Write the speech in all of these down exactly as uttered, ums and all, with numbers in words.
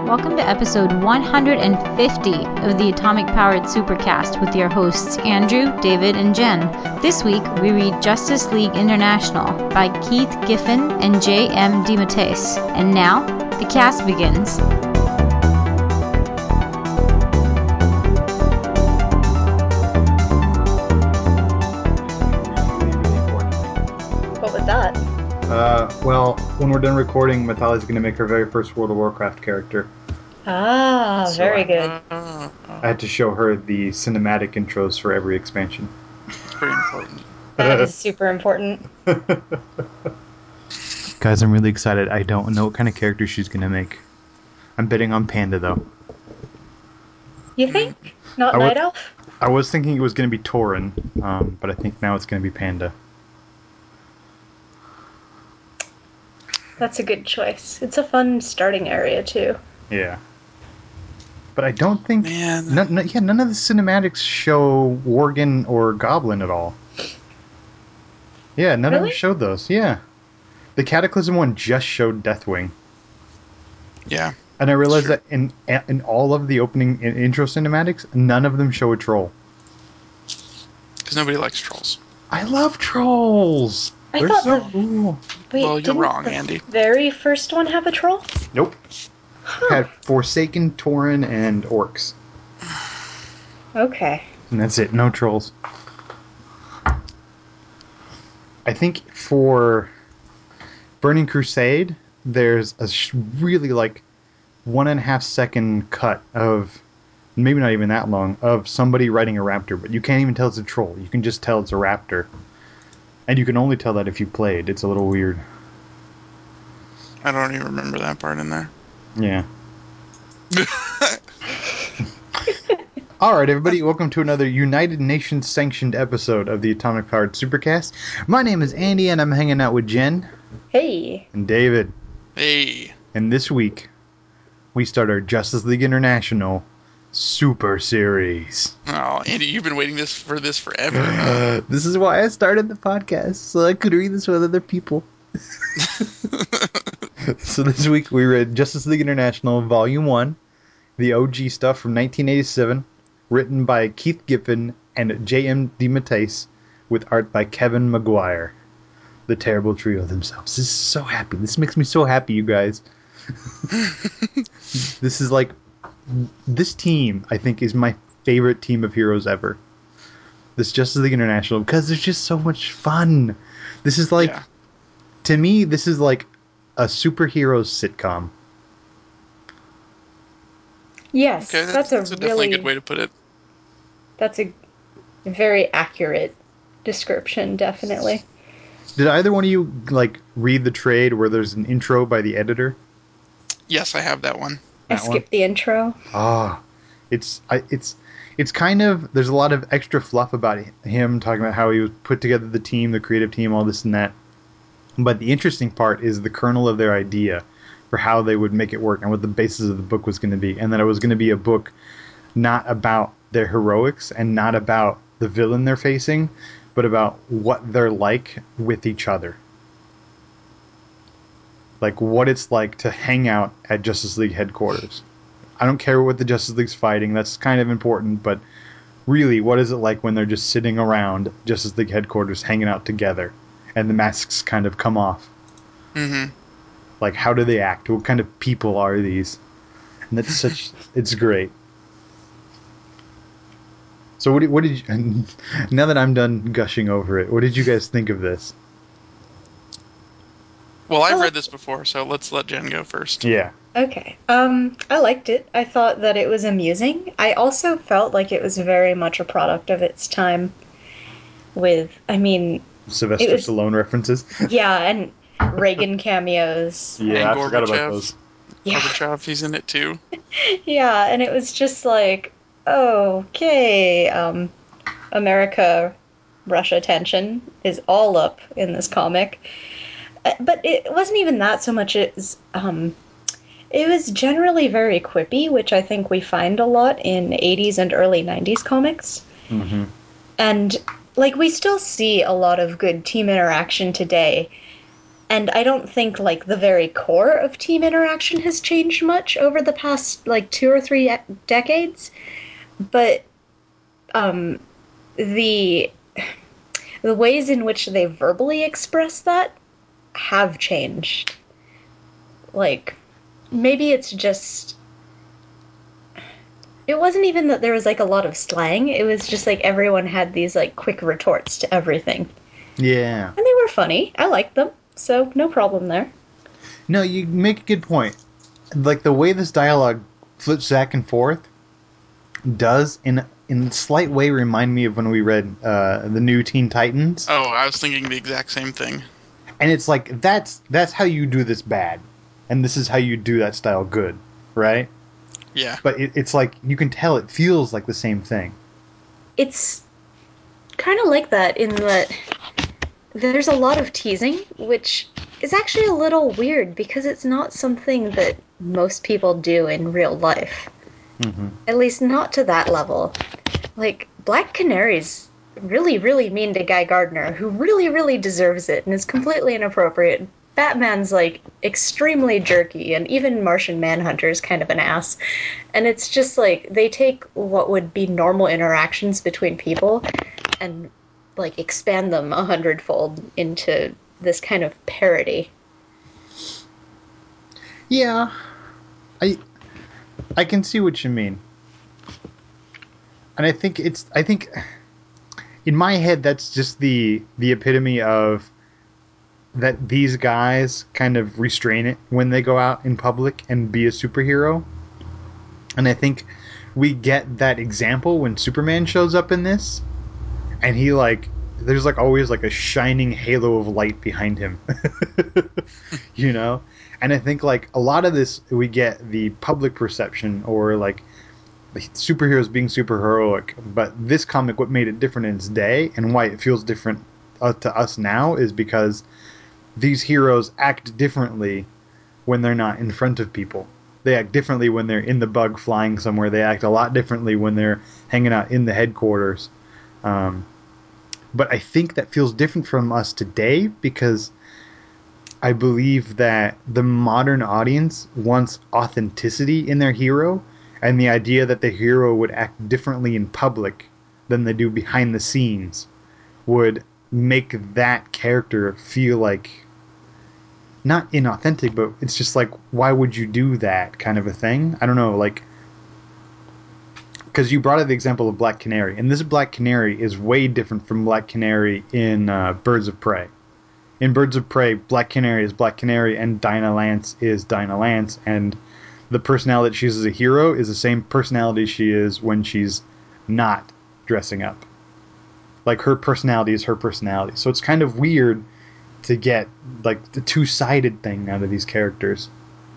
Welcome to episode one hundred fifty of the Atomic Powered Supercast with your hosts Andrew, David, and Jen. This week we read Justice League International by Keith Giffen and J M DeMatteis. And now, the cast begins. What was that? Uh, well, when we're done recording, Matali's going to make her very first World of Warcraft character. Ah, So very I, good. I had to show her the cinematic intros for every expansion. It's pretty important. That is super important. Guys, I'm really excited. I don't know what kind of character she's going to make. I'm betting on Panda, though. You think? Not I Night was, Elf? I was thinking it was going to be Tauren, um, but I think now it's going to be Panda. That's a good choice. It's a fun starting area, too. Yeah. But I don't think... Man. None, none, yeah, none of the cinematics show Worgen or Goblin at all. Yeah, none Really? of them showed those. Yeah. The Cataclysm one just showed Deathwing. Yeah. And I realized true. that in in all of the opening in intro cinematics, none of them show a troll. Because nobody likes trolls. I love trolls! I They're thought so the- cool. Wait, Well, you're didn't wrong, the Andy. very first one have a troll? Nope. Huh. Had Forsaken, Tauren, and Orcs. Okay. And that's it. No trolls. I think for Burning Crusade, there's a sh- really like one and a half second cut of, maybe not even that long, of somebody riding a raptor, but you can't even tell it's a troll. You can just tell it's a raptor. And you can only tell that if you played. It's a little weird. I don't even remember that part in there. Yeah. Alright, everybody, welcome to another United Nations sanctioned episode of the Atomic Powered Supercast. My name is Andy, and I'm hanging out with Jen. Hey. And David. Hey. And this week, we start our Justice League International Super Series. Oh, Andy, you've been waiting this for this forever. Huh? This is why I started the podcast, so I could read this with other people. So this week we read Justice League International Volume one, the O G stuff from nineteen eighty-seven, written by Keith Giffen and J M DeMatteis, with art by Kevin Maguire. The terrible trio themselves. This is so happy. This makes me so happy, you guys. This is like... This team, I think, is my favorite team of heroes ever. This Justice League International, because there's just so much fun. This is like... Yeah. To me, this is like a superhero sitcom. Yes, Okay, that's, that's, a that's a really... definitely a good way to put it. That's a very accurate description, definitely. Did either one of you like read the trade where there's an intro by the editor? Yes, I have that one. I That one? skipped the intro. Ah, it's I, it's it's kind of there's a lot of extra fluff about him talking about how he was put together the team, the creative team, all this and that. But the interesting part is the kernel of their idea for how they would make it work and what the basis of the book was going to be, and that it was going to be a book not about their heroics and not about the villain they're facing, but about what they're like with each other. Like what it's like to hang out at Justice League headquarters. I don't care what the Justice League's fighting, that's kind of important, but really, what is it like when they're just sitting around Justice League headquarters hanging out together and the masks kind of come off? Mm-hmm. Like, how do they act? What kind of people are these? And that's such... it's great. So what did, what did you... Now that I'm done gushing over it, what did you guys think of this? Well, I've Well, read this before, so let's let Jen go first. Yeah. Okay. Um, I liked it. I thought that it was amusing. I also felt like it was very much a product of its time with, I mean, Sylvester It was- Stallone references. yeah, and Reagan cameos. Yeah, And I forgot about Gorbachev. those. Yeah. Gorbachev, he's in it too. Yeah, and it was just like, okay, um, America Russia tension is all up in this comic. Uh, But it wasn't even that so much as um it was generally very quippy, which I think we find a lot in eighties and early nineties comics. Mm-hmm. And like we still see a lot of good team interaction today, and I don't think like the very core of team interaction has changed much over the past like two or three e- decades, but um, the the ways in which they verbally express that have changed. Like, maybe it's just. It wasn't even that there was like a lot of slang, it was just like everyone had these like quick retorts to everything. Yeah. And they were funny. I liked them, so no problem there. No, you make a good point. Like, the way this dialogue flips back and forth does, in in a slight way, remind me of when we read uh, the new Teen Titans. Oh, I was thinking the exact same thing. And it's like, that's that's how you do this bad. And this is how you do that style good, right? Yeah. But it, it's like, you can tell it feels like the same thing. It's kind of like that in that there's a lot of teasing, which is actually a little weird because it's not something that most people do in real life. Mm-hmm. At least not to that level. Like, Black Canary's really, really mean to Guy Gardner, who really, really deserves it and is completely inappropriate. Batman's, like, extremely jerky, and even Martian Manhunter's kind of an ass. And it's just, like, they take what would be normal interactions between people and, like, expand them a hundredfold into this kind of parody. Yeah. I I can see what you mean. And I think it's I think in my head that's just the the epitome of that these guys kind of restrain it when they go out in public and be a superhero. And I think we get that example when Superman shows up in this, and he like there's like always like a shining halo of light behind him. You know? And I think like a lot of this we get the public perception or like the superheroes being super heroic, but this comic, what made it different in its day and why it feels different uh, to us now is because these heroes act differently when they're not in front of people. They act differently when they're in the bug flying somewhere. They act a lot differently when they're hanging out in the headquarters. Um, but I think that feels different from us today because I believe that the modern audience wants authenticity in their hero, and the idea that the hero would act differently in public than they do behind the scenes would make that character feel like not inauthentic, but it's just like, why would you do that kind of a thing? I don't know, like, because you brought up the example of Black Canary, and this Black Canary is way different from Black Canary in uh, Birds of Prey. In Birds of Prey, Black Canary is Black Canary, and Dinah Lance is Dinah Lance, and the personality she is as a hero is the same personality she is when she's not dressing up. Like, her personality is her personality. So it's kind of weird to get, like, the two-sided thing out of these characters.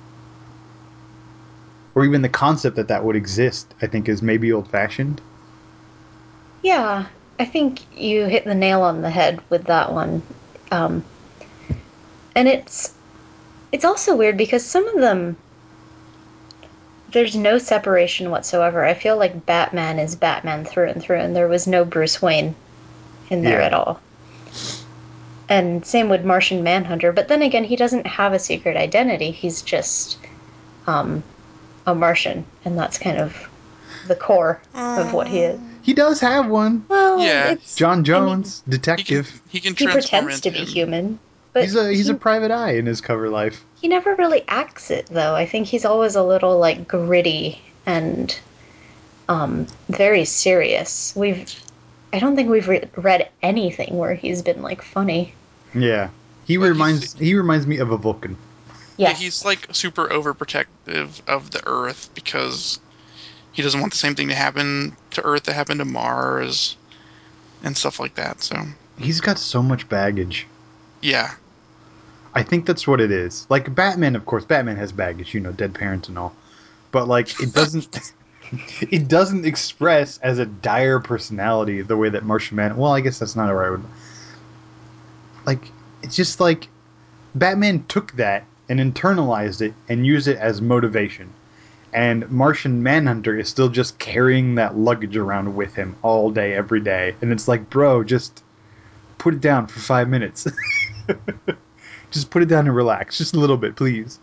Or even the concept that that would exist, I think, is maybe old-fashioned. Yeah, I think you hit the nail on the head with that one. Um, and it's it's also weird because some of them, there's no separation whatsoever. I feel like Batman is Batman through and through, and there was no Bruce Wayne in there Yeah. at all. And same with Martian Manhunter, but then again, he doesn't have a secret identity. He's just um, a Martian, and that's kind of the core of what he is. He does have one. Well, Yeah. it's John I mean, Jones, He can detective. he can he transform pretends into to be him. human, but He's a he's he, a private eye in his cover life. he never really acts it, though. I think he's always a little like gritty and um, very serious. We've I don't think we've re- read anything where he's been like funny. Yeah. He Well, he's- reminds he reminds me of a Vulcan. Yeah, Yes. he's like super overprotective of the Earth because he doesn't want the same thing to happen to Earth that happened to Mars and stuff like that. So He's got so much baggage. yeah, I think that's what it is. Like Batman, of course, Batman has baggage, you know, dead parents and all. But like it doesn't it doesn't express as a dire personality the way that Martian Man. Well, I guess that's not a right word. Like it's just like Batman took that and internalized it and used it as motivation. And Martian Manhunter is still just carrying that luggage around with him all day, every day. And it's like, bro, just put it down for five minutes. Just put it down and relax. Just a little bit, please.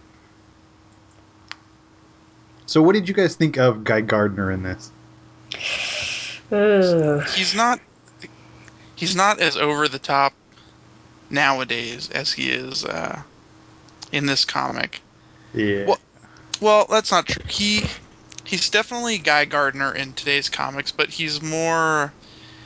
So what did you guys think of Guy Gardner in this? Ooh. He's not he's not as over the top nowadays as he is uh, in this comic. Yeah. Well, well, that's not true. He he's definitely Guy Gardner in today's comics, but he's more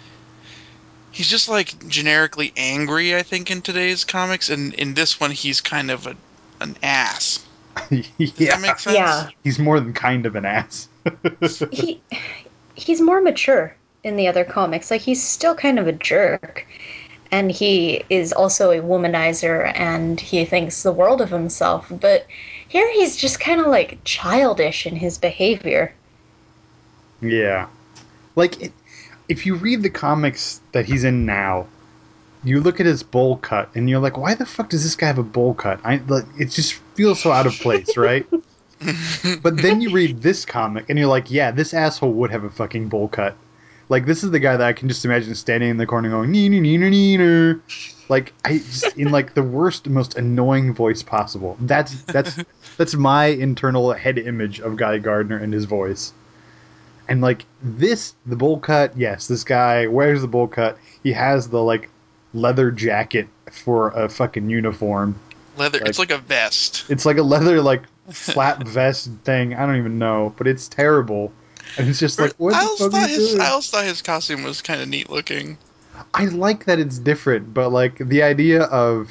he's just like generically angry, I think, in today's comics, and in this one he's kind of a an ass. Does Yeah. that make sense? Yeah. He's more than kind of an ass. He he's more mature in the other comics. Like, he's still kind of a jerk. And he is also a womanizer, and he thinks the world of himself. But here he's just kind of like childish in his behavior. Yeah. Like, it, if you read the comics that he's in now, you look at his bowl cut, and you're like, why the fuck does this guy have a bowl cut? I like, it just feels so out of place, right? But then you read this comic, and you're like, yeah, this asshole would have a fucking bowl cut. Like, this is the guy that I can just imagine standing in the corner going, nee, nee, nee, nee, nee, nee. Like, I just, in like the worst, most annoying voice possible. That's, that's, that's my internal head image of Guy Gardner and his voice. And like this, the bowl cut, yes, this guy wears the bowl cut. He has the like leather jacket for a fucking uniform. Leather. Like, it's like a vest. It's like a leather like flap vest thing. I don't even know, but it's terrible. And it's just like, what I the also fuck are thought you his doing? I also thought his costume was kind of neat looking. I like that it's different, but like the idea of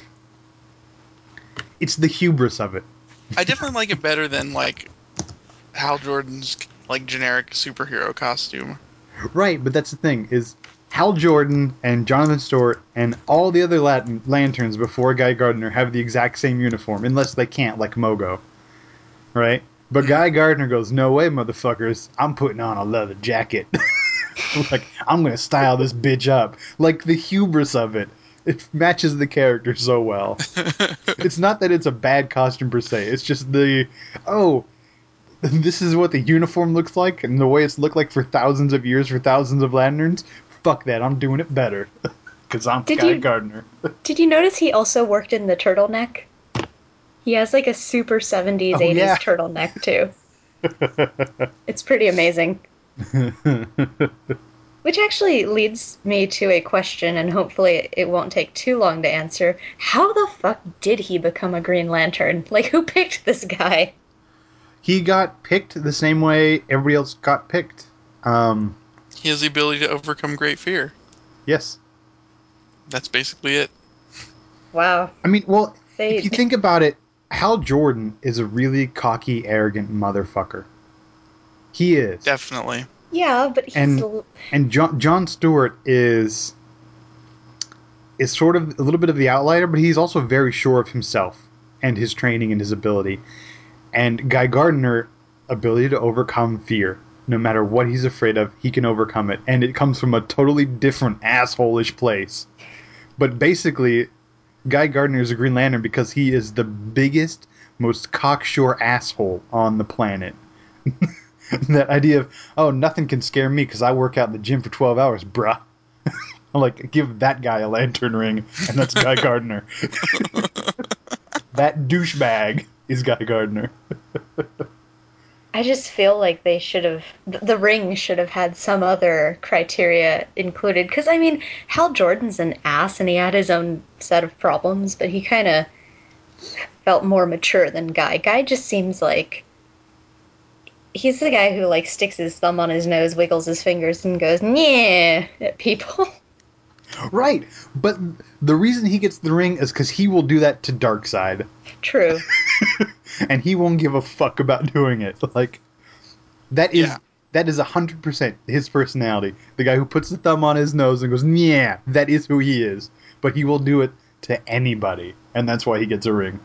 it's the hubris of it. I definitely like it better than like Hal Jordan's like generic superhero costume. Right, but that's the thing is Hal Jordan and Jonathan Stewart and all the other Latin lanterns before Guy Gardner have the exact same uniform, unless they can't, like Mogo. Right? But Mm. Guy Gardner goes, no way, motherfuckers, I'm putting on a leather jacket. Like, I'm gonna style this bitch up. Like, the hubris of it. It matches the character so well. It's not that it's a bad costume per se, it's just the, oh, this is what the uniform looks like, and the way it's looked like for thousands of years for thousands of lanterns. Fuck that, I'm doing it better. Because I'm Did Guy you- Gardner. Did you notice he also worked in the turtleneck? He has like a super seventies, Oh, eighties yeah. turtleneck too. It's pretty amazing. Which actually leads me to a question, and hopefully it won't take too long to answer. How the fuck did he become a Green Lantern? Like, who picked this guy? He got picked the same way everybody else got picked. Um, He has the ability to overcome great fear. yes. That's basically it. Wow. I mean, well, They- if you think about it, Hal Jordan is a really cocky, arrogant motherfucker. He is. Definitely. Yeah, but he's... And- l- And John, John Stewart is is sort of a little bit of the outlier, but he's also very sure of himself and his training and his ability. And Guy Gardner, ability to overcome fear. No matter what he's afraid of, he can overcome it. And it comes from a totally different asshole-ish place. But basically, Guy Gardner is a Green Lantern because he is the biggest, most cocksure asshole on the planet. That idea of, oh, nothing can scare me because I work out in the gym for twelve hours, bruh. I'm like, give that guy a lantern ring, and that's Guy Gardner. That douchebag is Guy Gardner. I just feel like they should have... th- The ring should have had some other criteria included. Because, I mean, Hal Jordan's an ass, and he had his own set of problems, but he kind of felt more mature than Guy. Guy just seems like... He's the guy who, like, sticks his thumb on his nose, wiggles his fingers, and goes, "Nyeh," at people. Right, but the reason he gets the ring is because he will do that to Darkseid, True. and he won't give a fuck about doing it. Like, that is Yeah. that is a hundred percent his personality. The guy who puts the thumb on his nose and goes, "Yeah, that is who he is." But he will do it to anybody, and that's why he gets a ring.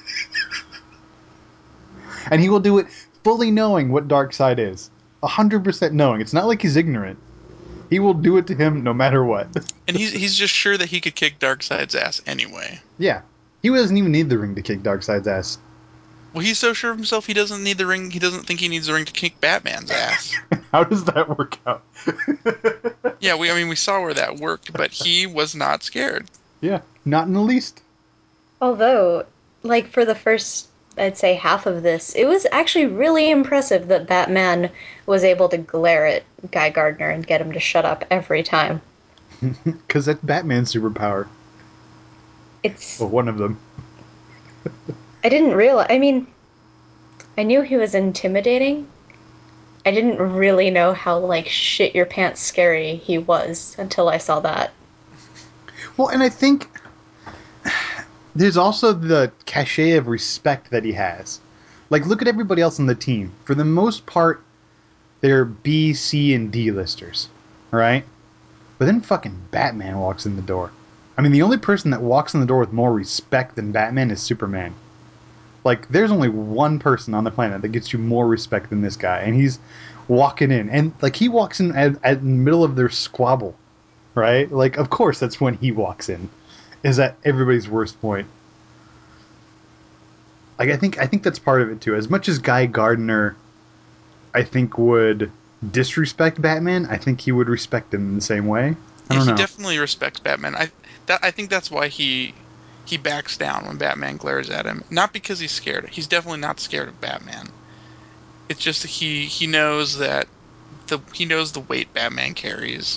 And he will do it fully knowing what Darkseid is, a hundred percent knowing. It's not like he's ignorant. He will do it to him no matter what. And he's he's just sure that he could kick Darkseid's ass anyway. Yeah, he doesn't even need the ring to kick Darkseid's ass. Well, he's so sure of himself he doesn't need the ring. He doesn't think he needs the ring to kick Batman's ass. How does that work out? Yeah, we I mean we saw where that worked, but he was not scared. Yeah, not in the least. Although, like for the first, I'd say half of this, it was actually really impressive that Batman was able to glare at Guy Gardner and get him to shut up every time. Because that's Batman's superpower. It's. Well, one of them. I didn't realize. I mean, I knew he was intimidating. I didn't really know how, like, shit your pants scary he was until I saw that. Well, and I think there's also the cachet of respect that he has. Like, look at everybody else on the team. For the most part, they're B, C, and D listers, right? But then fucking Batman walks in the door. I mean, the only person that walks in the door with more respect than Batman is Superman. Like, there's only one person on the planet that gets you more respect than this guy, and he's walking in. And, like, he walks in at, at the middle of their squabble, right? Like, of course that's when he walks in, is at everybody's worst point. Like, I think I think that's part of it, too. As much as Guy Gardner, I think, would disrespect Batman, I think he would respect him in the same way. I Yeah, don't he know. definitely respects Batman. I that I think that's why he he backs down when Batman glares at him. Not because he's scared. He's definitely not scared of Batman. It's just that he he knows that the he knows the weight Batman carries.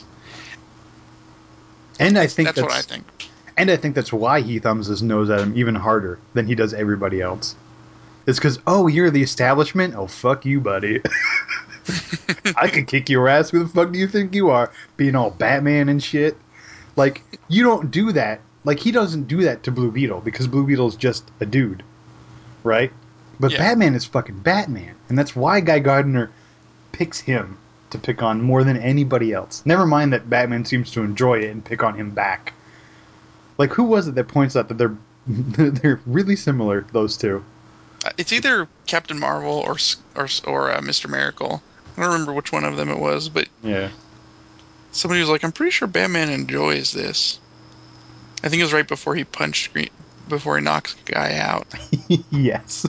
And I That's think that's what I that's think. and I think that's why he thumbs his nose at him even harder than he does everybody else. It's because, oh, you're the establishment? Oh, fuck you, buddy. I could kick your ass. Who the fuck do you think you are? Being all Batman and shit. Like, you don't do that. Like, he doesn't do that to Blue Beetle because Blue Beetle's just a dude, right? But Yeah. Batman is fucking Batman. And that's why Guy Gardner picks him to pick on more than anybody else. Never mind that Batman seems to enjoy it and pick on him back. Like, who was it that points out that they're they're really similar, those two? Uh, It's either Captain Marvel or S- or S- or uh, Mister Miracle. I don't remember which one of them it was, but Yeah. somebody was like, "I'm pretty sure Batman enjoys this." I think it was right before he punched Green, before he knocks the guy out. Yes.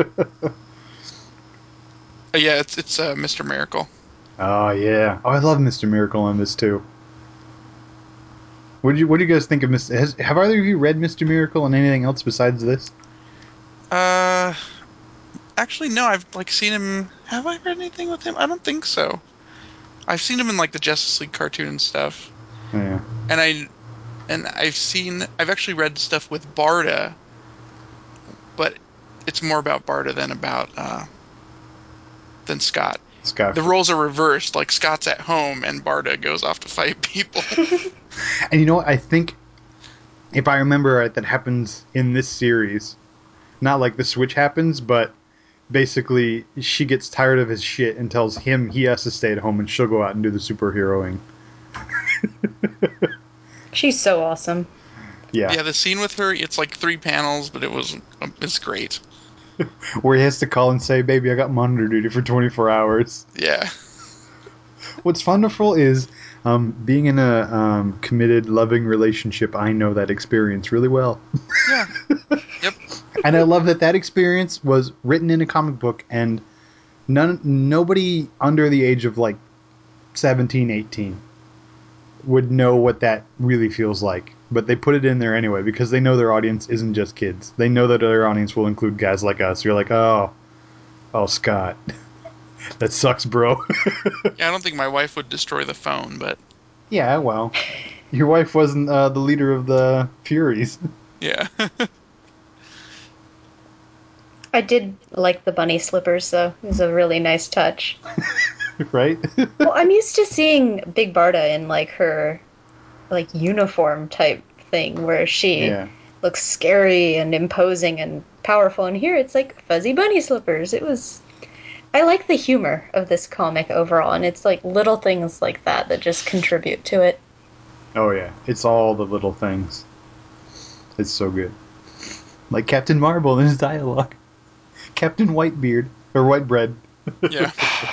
Uh, yeah, it's it's uh, Mister Miracle. Oh, yeah. Oh, I love Mister Miracle on this, too. What do you What do you guys think of Mister Has, have either of you read Mister Miracle and anything else besides this? Uh, actually, no. I've like seen him. Have I read anything with him? I don't think so. I've seen him in like the Justice League cartoon and stuff, Yeah. and I and I've seen. I've actually read stuff with Barda, but it's more about Barda than about uh than Scott. Scott. The roles are reversed. Like Scott's at home and Barda goes off to fight people. And you know what? I think, if I remember right, that happens in this series. Not like the switch happens, but basically she gets tired of his shit and tells him he has to stay at home and she'll go out and do the superheroing. She's so awesome. Yeah. Yeah, the scene with her, it's like three panels, but it was it's great. Where he has to call and say, baby, I got monitor duty for twenty-four hours. Yeah. What's wonderful is um, being in a um, committed, loving relationship, I know that experience really well. Yeah. Yep. And I love that that experience was written in a comic book and none nobody under the age of like seventeen, eighteen would know what that really feels like. But they put it in there anyway because they know their audience isn't just kids. They know that their audience will include guys like us. You're like, oh, oh, Scott. That sucks, bro. Yeah, I don't think my wife would destroy the phone, but Yeah, well, your wife wasn't uh, the leader of the Furies, yeah. I did like the bunny slippers, though. It was a really nice touch. right? Well, I'm used to seeing Big Barda in, like, her, like, uniform type thing where she Yeah. looks scary and imposing and powerful. And here it's like fuzzy bunny slippers. It was. I like the humor of this comic overall, and it's like little things like that that just contribute to it. Oh yeah, it's all the little things. It's so good. Like Captain Marvel in his dialogue. Captain Whitebeard or Whitebread. Yeah.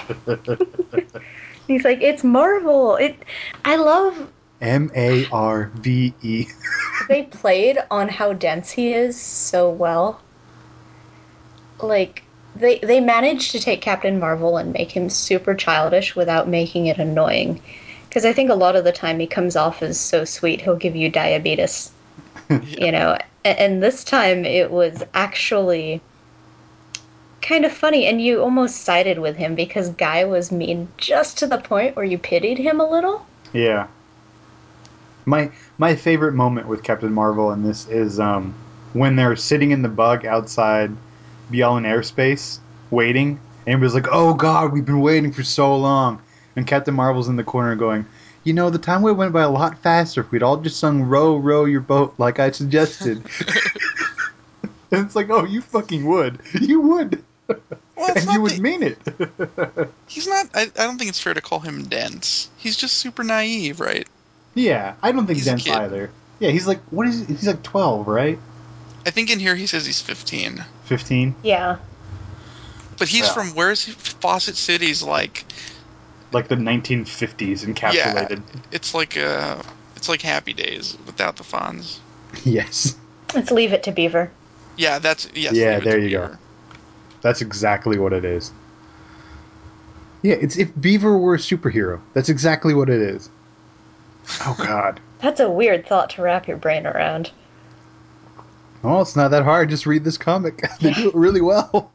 He's like, it's Marvel. It. I love M A R V E. they played on how dense he is so well. Like they they managed to take Captain Marvel and make him super childish without making it annoying. Because I think a lot of the time he comes off as so sweet, he'll give you diabetes, Yeah. you know. A- And this time it was actually kind of funny, and you almost sided with him because Guy was mean just to the point where you pitied him a little. Yeah. My my favorite moment with Captain Marvel in this is um, when they're sitting in the bug outside Beyond Airspace, waiting, and it was like, "Oh God, we've been waiting for so long," and Captain Marvel's in the corner going, "You know, the time would have went by a lot faster if we'd all just sung 'Row, row your boat' like I suggested." And it's like, "Oh, you fucking would, you would." Well, it's And you not would the, mean it. he's not. I, I don't think it's fair to call him dense. He's just super naive, right? Yeah, I don't think He's a dense kid. either. Yeah, he's like, what is he? He's like twelve, right? I think in here he says he's fifteen, fifteen? Yeah. but he's Yeah. from where's he? Fawcett City's like Like the nineteen fifties yeah, encapsulated. it's like uh it's like Happy Days without the Fonz. Yes. Let's leave it to Beaver. Yeah, that's yes. Yeah, leave it there to you go. Beaver. That's exactly what it is. Yeah, it's if Beaver were a superhero. That's exactly what it is. Oh God. That's a weird thought to wrap your brain around. Oh, it's not that hard. Just read this comic. They do it really well.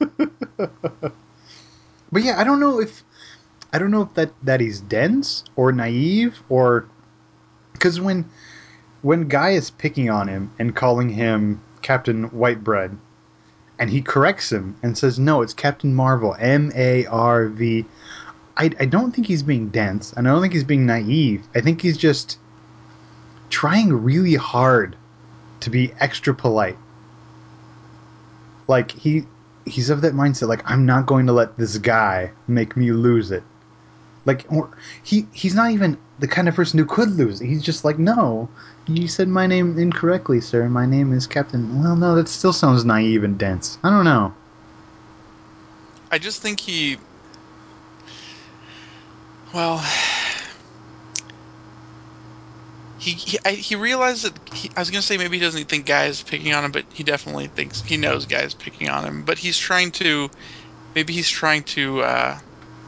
But yeah, I don't know if I don't know if that that he's dense or naive or because when when Guy is picking on him and calling him Captain Whitebread, and he corrects him and says, "No, it's Captain Marvel, M A R V." I I don't think he's being dense, and I don't think he's being naive. I think he's just trying really hard to be extra polite. Like he he's of that mindset. Like, I'm not going to let this guy make me lose it. Like, or he he's not even the kind of person who could lose it. He's just like, no, you said my name incorrectly, sir. My name is Captain. Well, no, that still sounds naive and dense. I don't know. I just think he. Well, he he, I, he realized that he, I was gonna say maybe he doesn't think Guy is picking on him, but he definitely thinks he knows Guy is picking on him. But he's trying to, maybe he's trying to. Uh,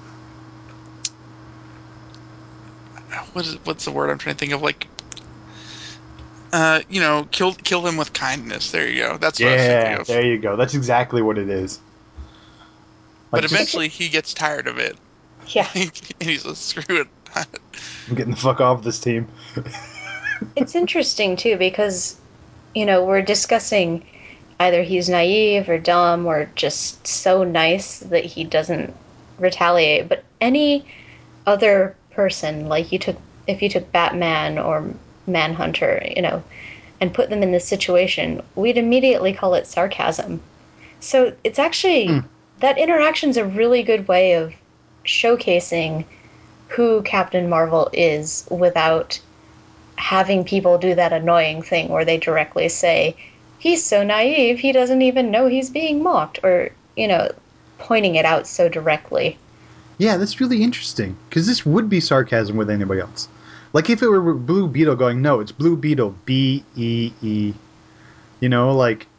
what is what's the word I'm trying to think of? Like, uh, you know, kill kill him with kindness. There you go. That's what I was thinking Yeah, of. there you go. That's exactly what it is. But Like, just eventually he gets tired of it. Yeah. and he's like, screw it. I'm getting the fuck off this team. It's interesting, too, because, you know, we're discussing either he's naive or dumb or just so nice that he doesn't retaliate. But any other person, like you took, if you took Batman or Manhunter, you know, and put them in this situation, we'd immediately call it sarcasm. So it's actually, Hmm. that interaction's a really good way of showcasing who Captain Marvel is without having people do that annoying thing where they directly say, he's so naive, he doesn't even know he's being mocked, or, you know, pointing it out so directly. Yeah, that's really interesting because this would be sarcasm with anybody else. Like if it were Blue Beetle going, no, it's Blue Beetle, B E E. You know, like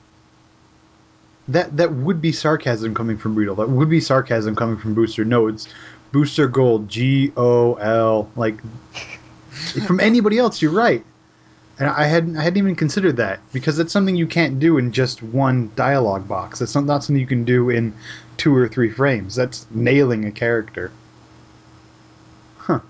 that that would be sarcasm coming from Beetle. That would be sarcasm coming from Booster. No, it's Booster Gold, G O L. Like from anybody else, you're right. And I hadn't I hadn't even considered that because that's something you can't do in just one dialogue box. That's not, not something you can do in two or three frames. That's nailing a character. Huh.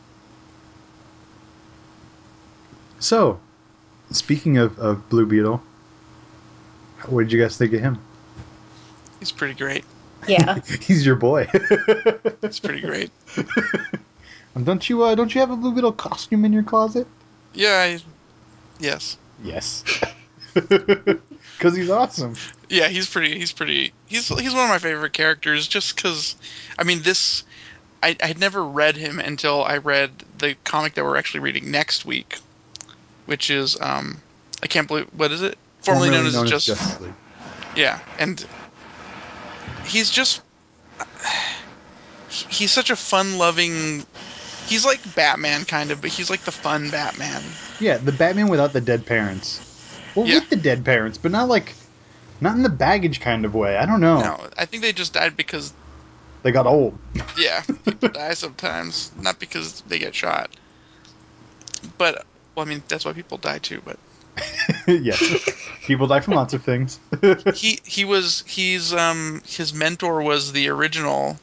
So, speaking of, of Blue Beetle, what did you guys think of him? He's pretty great. Yeah. He's your boy. He's pretty great. don't you uh, don't you have a Blue Beetle costume in your closet? Yeah, I, yes. Yes. Because he's awesome. Yeah, he's pretty. He's pretty. He's he's one of my favorite characters. Just because, I mean, this I I had never read him until I read the comic that we're actually reading next week, which is um I can't believe what is it formerly known Formerly as known as just Justice League. yeah, and he's just he- he's such a fun-loving. He's like Batman kind of, but he's like the fun Batman. Yeah, the Batman without the dead parents. Well, Yeah. with the dead parents, but not like not in the baggage kind of way. I don't know. No, I think they just died because They got old. yeah, people die sometimes, not because they get shot. But well, I mean that's why people die too. But Yes. People die from lots of things. he he was he's um his mentor was the original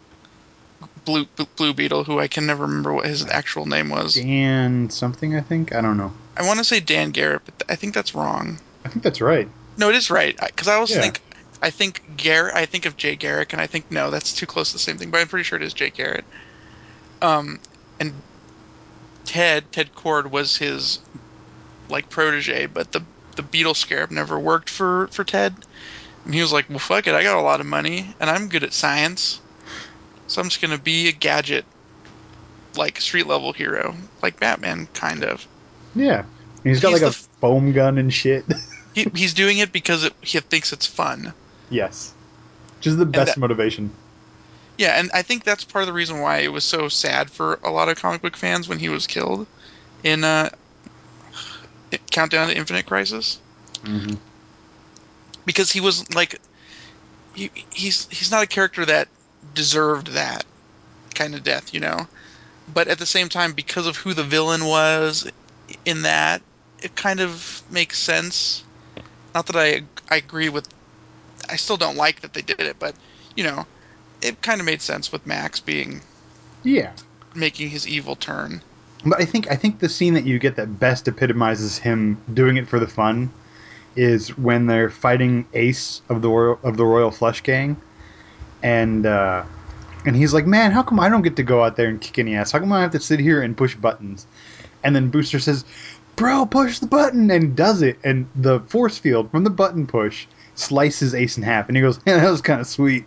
Blue Blue Beetle, who I can never remember what his actual name was. Dan something, I think. I don't know. I want to say Dan Garrett, but I think that's wrong. I think that's right. No, it is right, because I always Yeah. think I think Garrett. I think of Jay Garrick, and I think no, that's too close to the same thing. But I'm pretty sure it is Jay Garrett. Um, and Ted Ted Cord was his like protege, but the the Beetle Scarab never worked for for Ted. And he was like, "Well, fuck it, I got a lot of money, and I'm good at science, so I'm just gonna be a gadget, like street level hero, like Batman, kind of." Yeah. And he's got He's like a the foam gun and shit. he, he's doing it because it, he thinks it's fun, Yes. Just the and best that motivation. yeah, and I think that's part of the reason why it was so sad for a lot of comic book fans when he was killed in uh, Countdown to Infinite Crisis, Mm-hmm. because he was like he, he's he's not a character that deserved that kind of death, you know. But at the same time, because of who the villain was in that, it kind of makes sense. Not that I I agree with. I still don't like that they did it, but you know, it kind of made sense with Max being Yeah. making his evil turn. But I think I think the scene that you get that best epitomizes him doing it for the fun is when they're fighting Ace of the Royal, of the Royal Flush Gang, and uh, and he's like, "Man, how come I don't get to go out there and kick any ass? How come I have to sit here and push buttons?" And then Booster says, "Bro, push the button," and does it, and the force field from the button push slices Ace in half, and he goes, "Yeah, that was kind of sweet."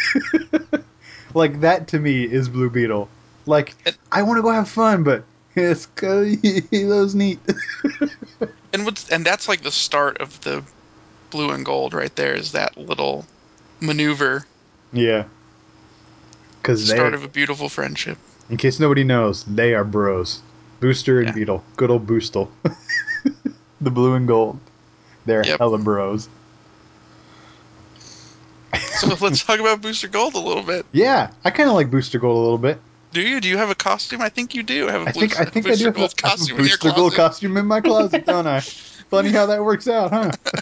Like that to me is Blue Beetle. Like And, I want to go have fun, but it's that was neat. and what's and that's like the start of the blue and gold right there, is that little maneuver, Yeah, because start they, of a beautiful friendship. in case nobody knows, they are bros. Booster and Yeah. Beetle, good old Boostle, the blue and gold. They're Yep. hella bros. So let's talk about Booster Gold a little bit. Yeah, I kind of like Booster Gold a little bit. Do you? Do you have a costume? I think you do have a I blue, think I think I do Booster have a, Gold I have a costume in your Booster Gold closet. costume in my closet, don't I? Funny how that works out,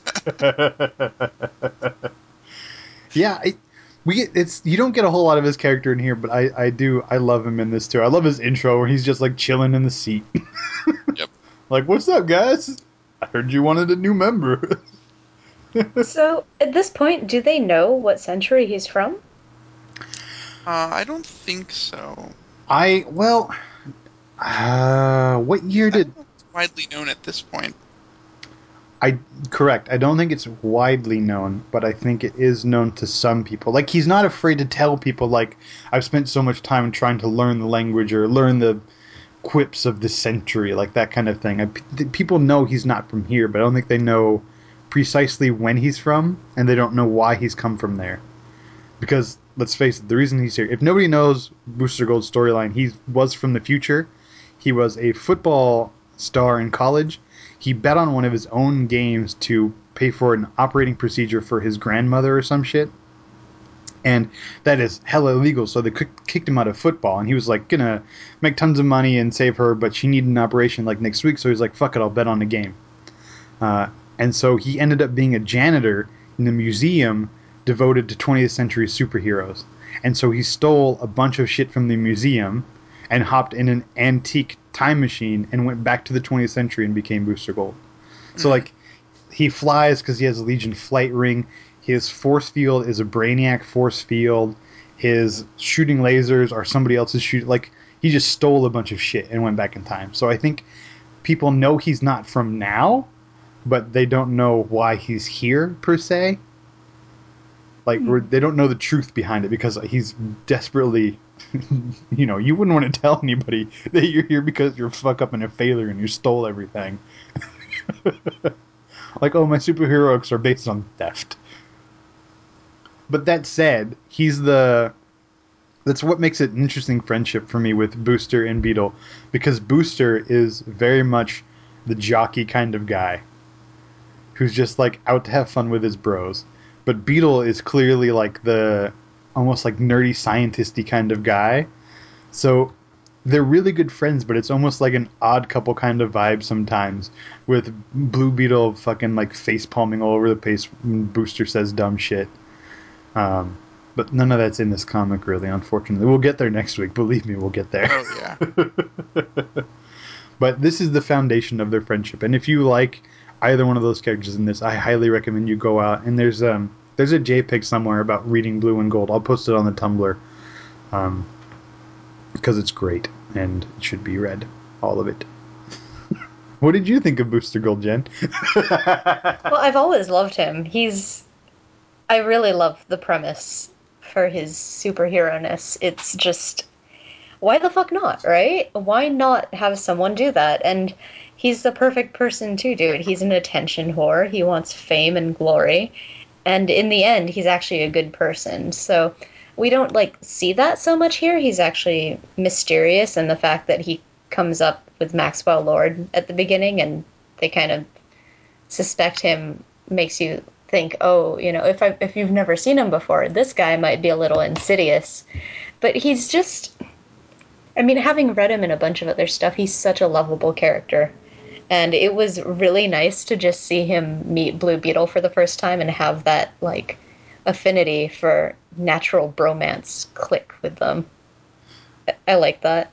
huh? Yeah, it, we get it's you don't get a whole lot of his character in here, but I I do I love him in this too. I love his intro where he's just like chilling in the seat. Yep. Like, what's up, guys? I heard you wanted a new member. So, at this point, do they know what century he's from? Uh, I don't think so. I well, uh, what year I did don't know if it's widely known at this point. I correct? I don't think it's widely known, but I think it is known to some people. Like he's not afraid to tell people, like I've spent so much time trying to learn the language or learn the quips of the century, like that kind of thing. I, people know he's not from here, but I don't think they know precisely when he's from, and they don't know why he's come from there. Because let's face it, the reason he's here. If nobody knows Booster Gold's storyline, he was from the future. He was a football star in college. He bet on one of his own games to pay for an operating procedure for his grandmother or some shit. And that is hella illegal, so they kicked him out of football. And he was like gonna make tons of money and save her, but she needed an operation like next week, so he's like, fuck it, I'll bet on the game. Uh, and so he ended up being a janitor in the museum devoted to twentieth century superheroes. And so he stole a bunch of shit from the museum and hopped in an antique time machine and went back to the twentieth century and became Booster Gold. So, Mhm. like, he flies because he has a Legion flight ring. His force field is a Brainiac force field. His shooting lasers are somebody else's shoot. Like, he just stole a bunch of shit and went back in time. So I think people know he's not from now, but they don't know why he's here, per se. Like, Hmm. they don't know the truth behind it because he's desperately, you know, you wouldn't want to tell anybody that you're here because you're a fuck up and a failure and you stole everything. Like, oh, my superheroics are based on theft. But that said, he's the. That's what makes it an interesting friendship for me with Booster and Beetle, because Booster is very much the jockey kind of guy who's just like out to have fun with his bros. But Beetle is clearly like the almost like nerdy scientisty kind of guy. So they're really good friends, but it's almost like an odd couple kind of vibe sometimes, with Blue Beetle fucking like face palming all over the place when Booster says dumb shit. Um, but none of that's in this comic, really, unfortunately. We'll get there next week. Believe me, we'll get there. Oh, yeah. But this is the foundation of their friendship. And if you like either one of those characters in this, I highly recommend you go out. And there's um there's a JPEG somewhere about reading Blue and Gold. I'll post it on the Tumblr. Um, because it's great, and it should be read. All of it. What did you think of Booster Gold, Jen? Well, I've always loved him. He's... I really love the premise for his superhero-ness. It's just... Why the fuck not, right? Why not have someone do that? And he's the perfect person to do it. He's an attention whore. He wants fame and glory. And in the end, he's actually a good person. So we don't, like, see that so much here. He's actually mysterious, and the fact that he comes up with Maxwell Lord at the beginning and they kind of suspect him makes you think, oh, you know, if I, if you've never seen him before, this guy might be a little insidious. But he's just... I mean, having read him in a bunch of other stuff, he's such a lovable character. And it was really nice to just see him meet Blue Beetle for the first time and have that, like, affinity for natural bromance click with them. I, I like that.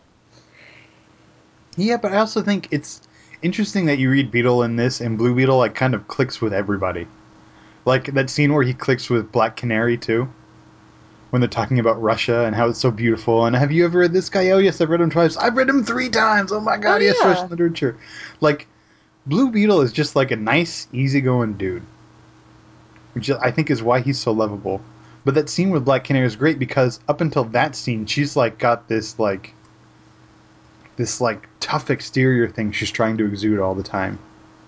Yeah, but I also think it's interesting that you read Beetle in this, and Blue Beetle, like, kind of clicks with everybody. Like, that scene where he clicks with Black Canary, too. When they're talking about Russia and how it's so beautiful. And have you ever read this guy? Oh, yes, I've read him twice. I've read him three times. Oh, my God, Oh, he has yeah. Russian literature. Like, Blue Beetle is just like a nice, easygoing dude. Which I think is why he's so lovable. But that scene with Black Canary is great because up until that scene, she's, like, got this, like, this, like, tough exterior thing she's trying to exude all the time.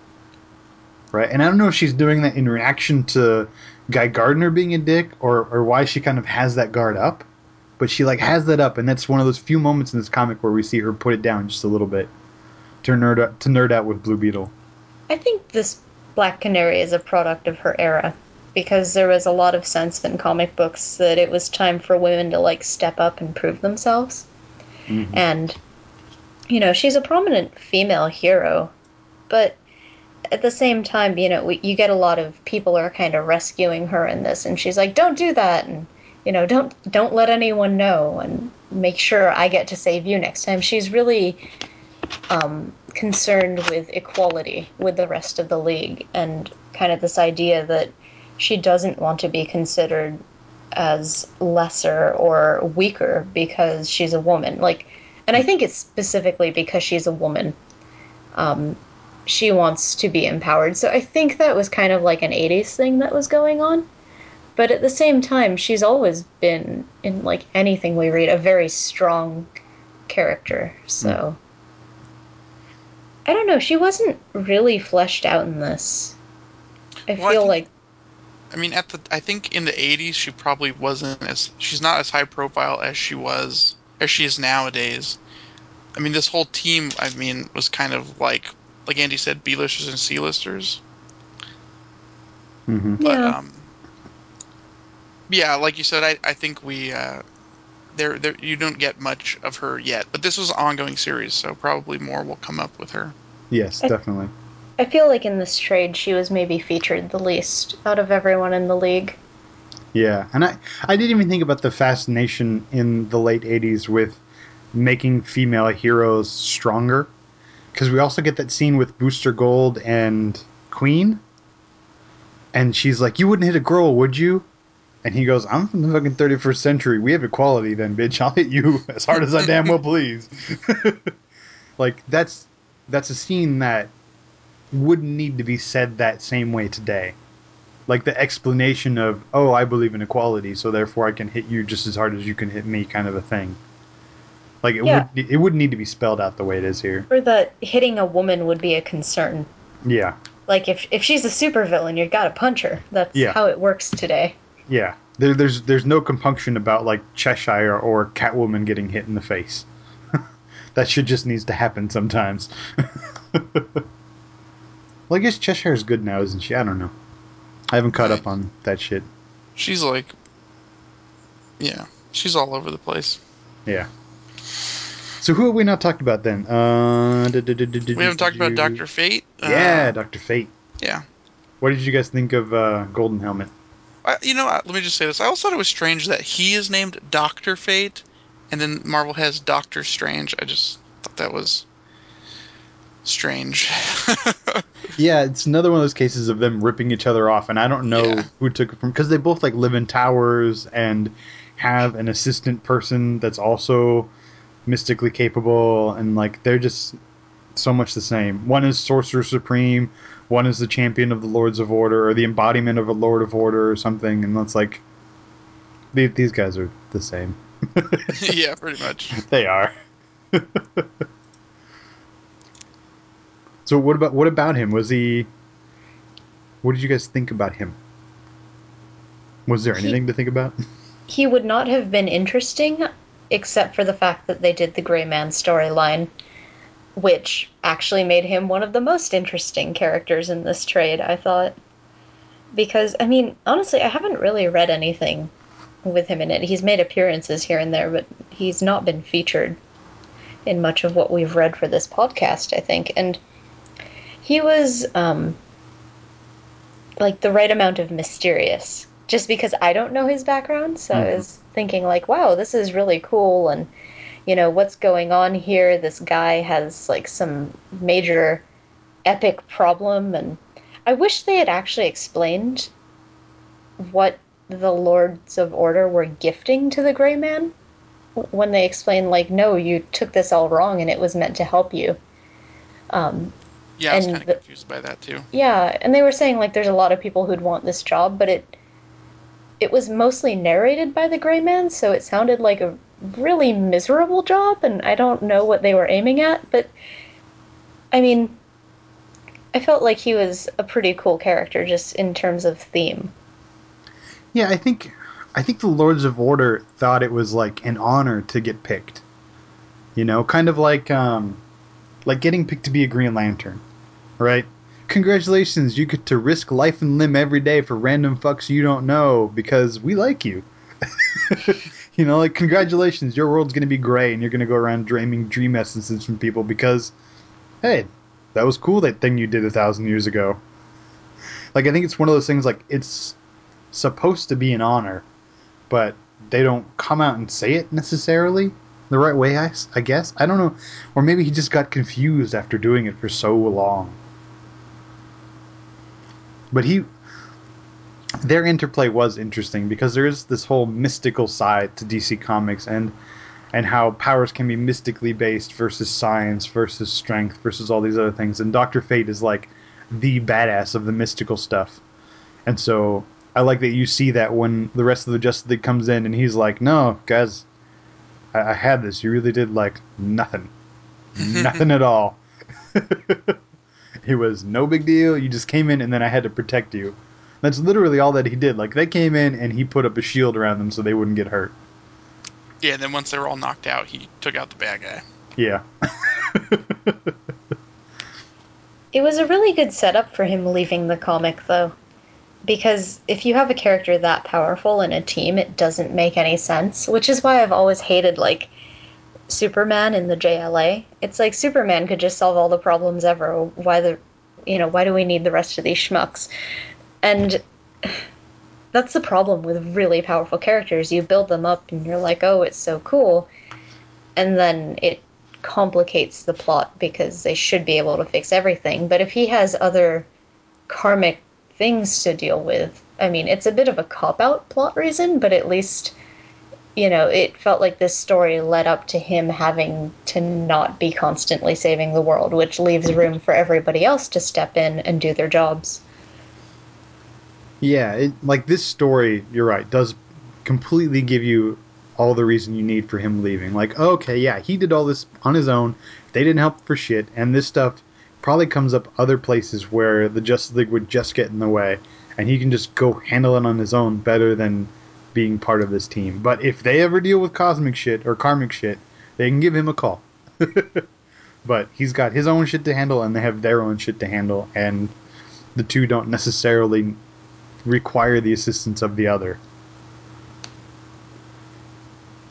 Right? And I don't know if she's doing that in reaction to Guy Gardner being a dick, or, or why she kind of has that guard up. But she, like, has that up, and that's one of those few moments in this comic where we see her put it down just a little bit to nerd out, to nerd out with Blue Beetle. I think this Black Canary is a product of her era, because there was a lot of sense in comic books that it was time for women to, like, step up and prove themselves. Mm-hmm. And, you know, she's a prominent female hero, but at the same time, you know, we, you get a lot of people are kind of rescuing her in this, and she's like, don't do that, and, you know, don't don't let anyone know, and make sure I get to save you next time. She's really um, concerned with equality with the rest of the League, and kind of this idea that she doesn't want to be considered as lesser or weaker because she's a woman. Like, and I think it's specifically because she's a woman. Um, she wants to be empowered. So I think that was kind of like an eighties thing that was going on. But at the same time, she's always been, in like anything we read, a very strong character. So mm. I don't know. She wasn't really fleshed out in this. I well, feel I think, like. I mean, at the I think in the eighties she probably wasn't as she's not as high profile as she was as she is nowadays. I mean, this whole team, I mean, was kind of like like Andy said, B-listers and C-listers. Mm-hmm. But Yeah. um, yeah, like you said, I I think we uh, there there you don't get much of her yet. But this was an ongoing series, so probably more will come up with her. Yes, I, definitely. I feel like in this trade, she was maybe featured the least out of everyone in the League. Yeah, and I I didn't even think about the fascination in the late eighties with making female heroes stronger, because we also get that scene with Booster Gold and Queen, and she's like, you wouldn't hit a girl, would you? And he goes, I'm from the fucking thirty-first century, we have equality then, bitch, I'll hit you as hard as I damn well please. Like, that's that's a scene that wouldn't need to be said that same way today. Like the explanation of, oh, I believe in equality, so therefore I can hit you just as hard as you can hit me, kind of a thing. Like, it Yeah. would it wouldn't need to be spelled out the way it is here. Or that hitting a woman would be a concern. Yeah. Like, if if she's a supervillain, you gotta punch her. That's Yeah. how it works today. Yeah. There, there's there's no compunction about, like, Cheshire or Catwoman getting hit in the face. That shit just needs to happen sometimes. Well, I guess Cheshire's good now, isn't she? I don't know. I haven't caught Right. up on that shit. She's like, yeah, she's all over the place. Yeah. So who have we not talked about then? Uh, did, did, did, did, We haven't talked about Doctor Fate. Yeah, Uh, Doctor Fate. yeah. What did you guys think of uh, Golden Helmet? I, you know, let me just say this. I also thought it was strange that he is named Doctor Fate, and then Marvel has Doctor Strange. I just thought that was strange. Yeah, it's another one of those cases of them ripping each other off, and I don't know Yeah. who took it from, because they both like live in towers and have an assistant person that's also mystically capable, and like they're just so much the same. One is Sorcerer Supreme, one is the champion of the Lords of Order, or the embodiment of a Lord of Order, or something, and it's like these guys are the same. Yeah, pretty much. They are. So what about what about him? Was he? What did you guys think about him? Was there He anything to think about? he would not have been interesting except for the fact that they did the Gray Man storyline, which actually made him one of the most interesting characters in this trade, I thought. Because, I mean, honestly, I haven't really read anything with him in it. He's made appearances here and there, but he's not been featured in much of what we've read for this podcast, I think. And he was, um, like, the right amount of mysterious. Just because I don't know his background, so Mm-hmm. I was thinking, like, wow, this is really cool, and, you know, what's going on here? This guy has, like, some major epic problem, and I wish they had actually explained what the Lords of Order were gifting to the Gray Man when they explained, like, no, you took this all wrong and it was meant to help you. Um, Yeah, I was kind and of the, confused by that too. yeah, and they were saying like there's a lot of people who'd want this job, but it it was mostly narrated by the Gray Man, so it sounded like a really miserable job, and I don't know what they were aiming at, but I mean, I felt like he was a pretty cool character just in terms of theme. Yeah, I think I think the Lords of Order thought it was like an honor to get picked. You know, kind of like um, like getting picked to be a Green Lantern, right? Congratulations, you get to risk life and limb every day for random fucks you don't know because we like you. You know, like congratulations, your world's gonna be gray and you're gonna go around dreaming dream essences from people because, hey, that was cool that thing you did a thousand years ago. Like I think it's one of those things like it's supposed to be an honor, but they don't come out and say it necessarily the right way, I, I guess. I don't know. Or maybe he just got confused after doing it for so long. But he. Their interplay was interesting because there is this whole mystical side to D C Comics and and how powers can be mystically based versus science versus strength versus all these other things. And Doctor Fate is like the badass of the mystical stuff. And so I like that you see that when the rest of the Justice League comes in and he's like, no, guys, I, I had this. You really did like nothing. Nothing at all. It was no big deal. You just came in and then I had to protect you. That's literally all that he did. Like they came in and he put up a shield around them so they wouldn't get hurt. Yeah, and then once they were all knocked out, he took out the bad guy. Yeah. It was a really good setup for him leaving the comic, though. Because if you have a character that powerful in a team, it doesn't make any sense. Which is why I've always hated, like, Superman in the J L A. It's like Superman could just solve all the problems ever. Why the, you know, why do we need the rest of these schmucks? And that's the problem with really powerful characters. You build them up and you're like, oh, it's so cool. And then it complicates the plot because they should be able to fix everything. But if he has other karmic things to deal with, I mean, it's a bit of a cop-out plot reason, but at least, you know, it felt like this story led up to him having to not be constantly saving the world, which leaves room for everybody else to step in and do their jobs. Yeah, it, like this story, you're right, does completely give you all the reason you need for him leaving. Like, okay, yeah, he did all this on his own. They didn't help for shit, and this stuff probably comes up other places where the Justice League would just get in the way, and he can just go handle it on his own better than being part of this team. But if they ever deal with cosmic shit or karmic shit, they can give him a call. But he's got his own shit to handle, and they have their own shit to handle, and the two don't necessarily require the assistance of the other.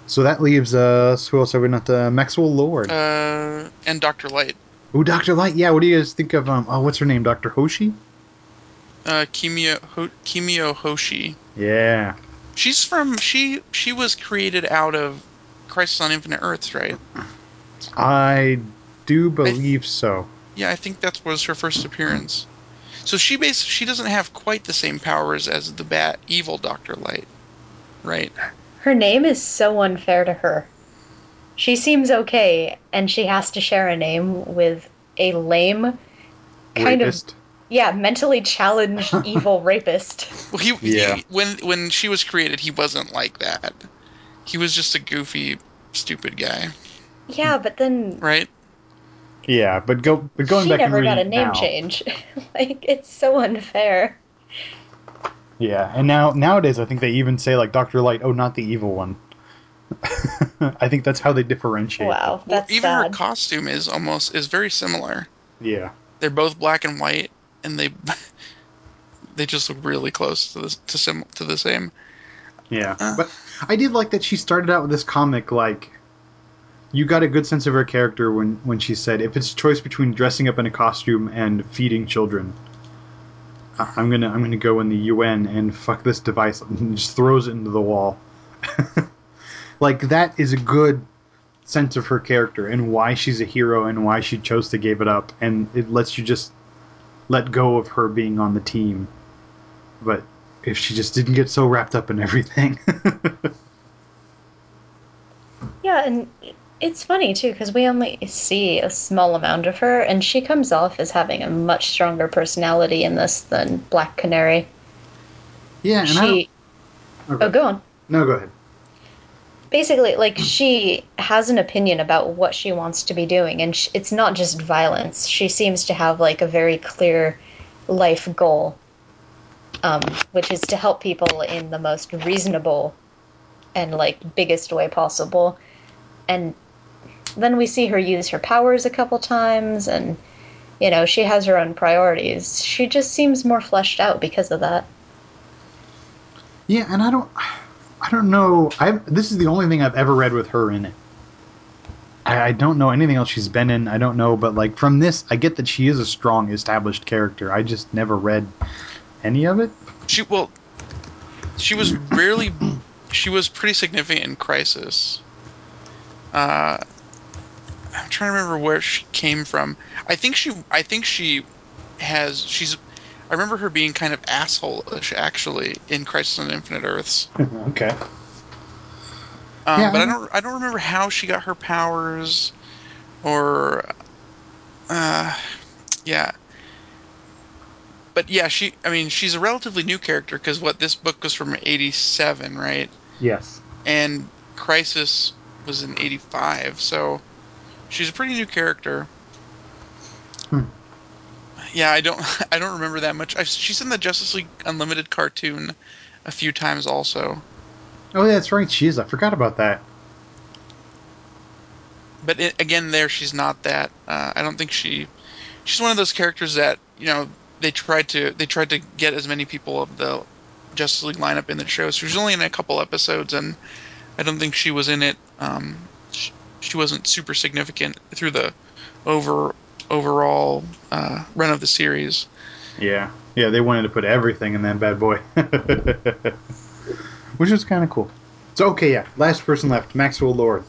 So that leaves us. Who else have we not? Uh, Maxwell Lord. Uh, and Doctor Light. Oh, Doctor Light. Yeah. What do you guys think of? Um. Oh, what's her name? Doctor Hoshi. Uh, Kimio Ho- Kimio Hoshi. Yeah. She's from she she was created out of Crisis on Infinite Earths, right? I do I believe th- so. yeah, I think that was her first appearance. So she base she doesn't have quite the same powers as the bad evil Doctor Light, right? Her name is so unfair to her. She seems okay, and she has to share a name with a lame, kind of, Rapist. yeah, mentally challenged evil rapist. Well, he, Yeah. he when when she was created, he wasn't like that. He was just a goofy, stupid guy, Yeah, but then right? Yeah, but go. But going she back and never got reading a it name now. change. Like, it's so unfair. Yeah, and now nowadays I think they even say like Doctor Light. Oh, not the evil one. I think that's how they differentiate. It. Wow, Well, that's even her sad. costume is almost is very similar. Yeah. They're both black and white, and they they just look really close to the to sim to the same. Yeah, Uh, but I did like that she started out with this comic like you got a good sense of her character when when she said if it's a choice between dressing up in a costume and feeding children, I- I'm gonna I'm gonna go in the U N and fuck this device and just throws it into the wall. Like that is a good sense of her character and why she's a hero and why she chose to give it up, and it lets you just let go of her being on the team. But if she just didn't get so wrapped up in everything. Yeah, and it's funny too because we only see a small amount of her, and she comes off as having a much stronger personality in this than Black Canary. Yeah, and I don't. She, Okay. oh, go on. No, go ahead. Basically, like, she has an opinion about what she wants to be doing, and sh- it's not just violence. She seems to have like a very clear life goal, um, which is to help people in the most reasonable and like biggest way possible. And then we see her use her powers a couple times, and you know, she has her own priorities. She just seems more fleshed out because of that. Yeah, and I don't, I don't know. I this is the only thing I've ever read with her in it. I, I don't know anything else she's been in. I don't know, but like from this, I get that she is a strong, established character. I just never read any of it. she well, she was really she was pretty significant in Crisis. Uh, I'm trying to remember where she came from. I think she I think she has she's I remember her being kind of asshole-ish actually in Crisis on Infinite Earths. Okay. Um, Yeah, but I I don't. don't I don't remember how she got her powers or uh yeah. But yeah, she I mean she's a relatively new character because what this book was from eighty-seven, right? Yes. And Crisis was in eighty-five, so she's a pretty new character. Hmm. Yeah, I don't I don't remember that much. I've, she's in the Justice League Unlimited cartoon a few times also. Oh, yeah, that's right. She is. I forgot about that. But it, again, there she's not that. Uh, I don't think she. She's one of those characters that you know they tried to they tried to get as many people of the Justice League lineup in the show. So she was only in a couple episodes, and I don't think she was in it. Um, she, she wasn't super significant through the over overall uh, run of the series. Yeah. Yeah, they wanted to put everything in that bad boy, which was kind of cool. So okay, yeah. Last person left, Maxwell Lord.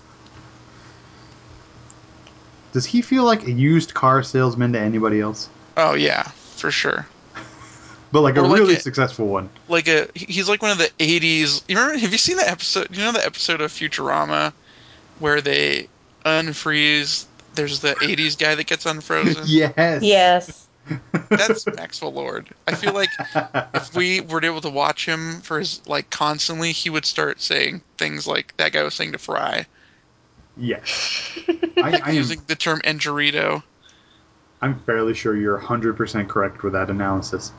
Does he feel like a used car salesman to anybody else? Oh yeah, for sure. But like a Or like really a successful one. like a he's like one of the eighties. You remember? Have you seen that episode? You know the episode of Futurama where they unfreeze? There's the eighties guy that gets unfrozen. Yes. Yes. That's Maxwell Lord. I feel like if we were able to watch him for his like constantly, he would start saying things like that guy was saying to Fry, Yes. I, I am. using the term "enjurito." I'm fairly sure you're one hundred percent correct with that analysis.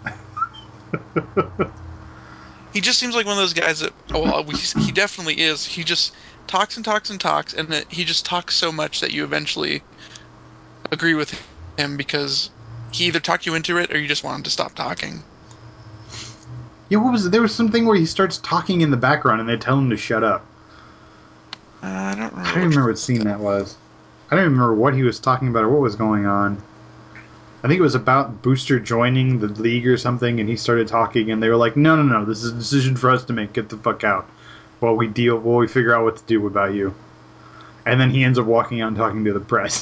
He just seems like one of those guys that, oh, well, we, he definitely is. He just talks and talks and talks, and that he just talks so much that you eventually agree with him because he either talked you into it or you just want him to stop talking. Yeah, what was it? There was something where he starts talking in the background and they tell him to shut up. Uh, I don't remember. I don't remember what scene that was. I don't remember what he was talking about or what was going on. I think it was about Booster joining the league or something, and he started talking, and they were like, "No, no, no, this is a decision for us to make. Get the fuck out while we deal, while we figure out what to do about you." And then he ends up walking out and talking to the press.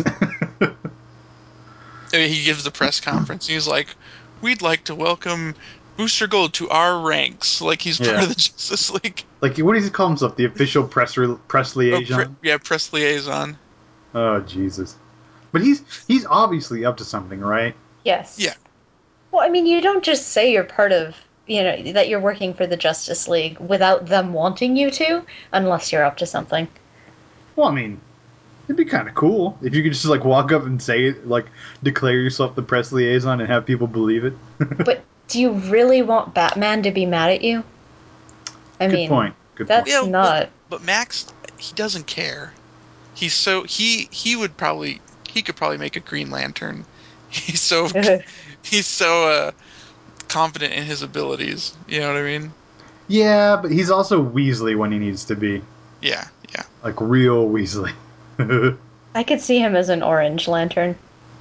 He gives the press conference. He's like, "We'd like to welcome Booster Gold to our ranks." Like he's part Yeah. of the Justice League. Like, what does he call himself? The official press re- press Oh, pre- liaison? yeah, press liaison. Oh, Jesus. But he's he's obviously up to something, right? Yes. Yeah. Well, I mean, you don't just say you're part of, you know, that you're working for the Justice League without them wanting you to, unless you're up to something. Well, I mean, it'd be kind of cool if you could just, like, walk up and say it, like, declare yourself the press liaison and have people believe it. But do you really want Batman to be mad at you? I Good mean, point. Good that's point. Yeah, not... but, but Max, he doesn't care. He's so he he would probably he could probably make a Green Lantern. He's so he's so uh, confident in his abilities. You know what I mean? Yeah, but he's also Weasley when he needs to be. Yeah, yeah. Like, real Weasley. I could see him as an Orange Lantern.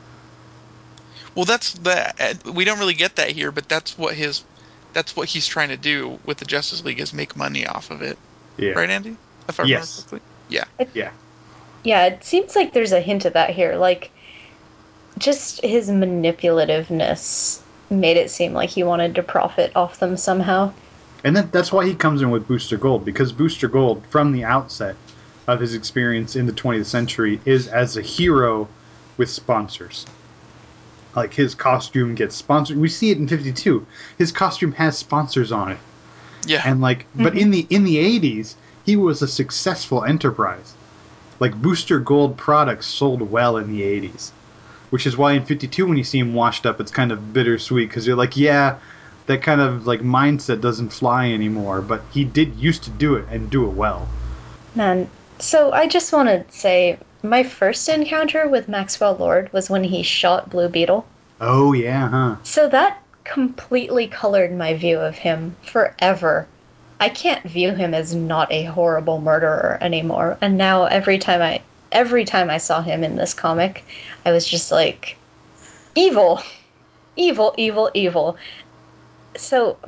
Well, that's the we don't really get that here, but that's what his that's what he's trying to do with the Justice League is make money off of it. Yeah. Right, Andy? If I remember Yes. correctly. Yeah. Yeah. Yeah, it seems like there's a hint of that here. Like, just his manipulativeness made it seem like he wanted to profit off them somehow. And that, that's why he comes in with Booster Gold, because Booster Gold, from the outset of his experience in the twentieth century, is as a hero with sponsors. Like, his costume gets sponsored. We see it in fifty-two. His costume has sponsors on it. Yeah. And, like, but in the in the eighties, he was a successful enterprise. Like, Booster Gold products sold well in the eighties. Which is why in fifty-two, when you see him washed up, it's kind of bittersweet, because you're like, yeah, that kind of, like, mindset doesn't fly anymore, but he did used to do it, and do it well. Man, so I just want to say, my first encounter with Maxwell Lord was when he shot Blue Beetle. Oh, yeah, huh? So that completely colored my view of him forever. I can't view him as not a horrible murderer anymore. And now every time I every time I saw him in this comic, I was just like, evil. Evil, evil, evil. So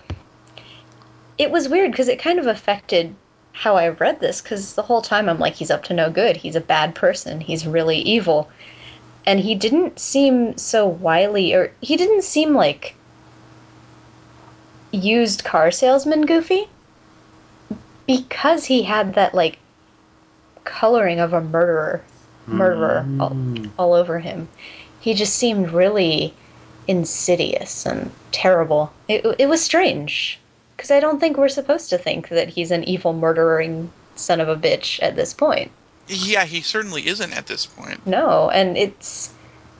it was weird because it kind of affected how I read this, because the whole time I'm like, he's up to no good. He's a bad person. He's really evil. And he didn't seem so wily, or he didn't seem like used car salesman goofy, because he had that, like, coloring of a murderer murderer Mm. all, all over him. He just seemed really insidious and terrible. It, it was strange, because I don't think we're supposed to think that he's an evil murdering son of a bitch at this point. Yeah, he certainly isn't at this point. No, and it's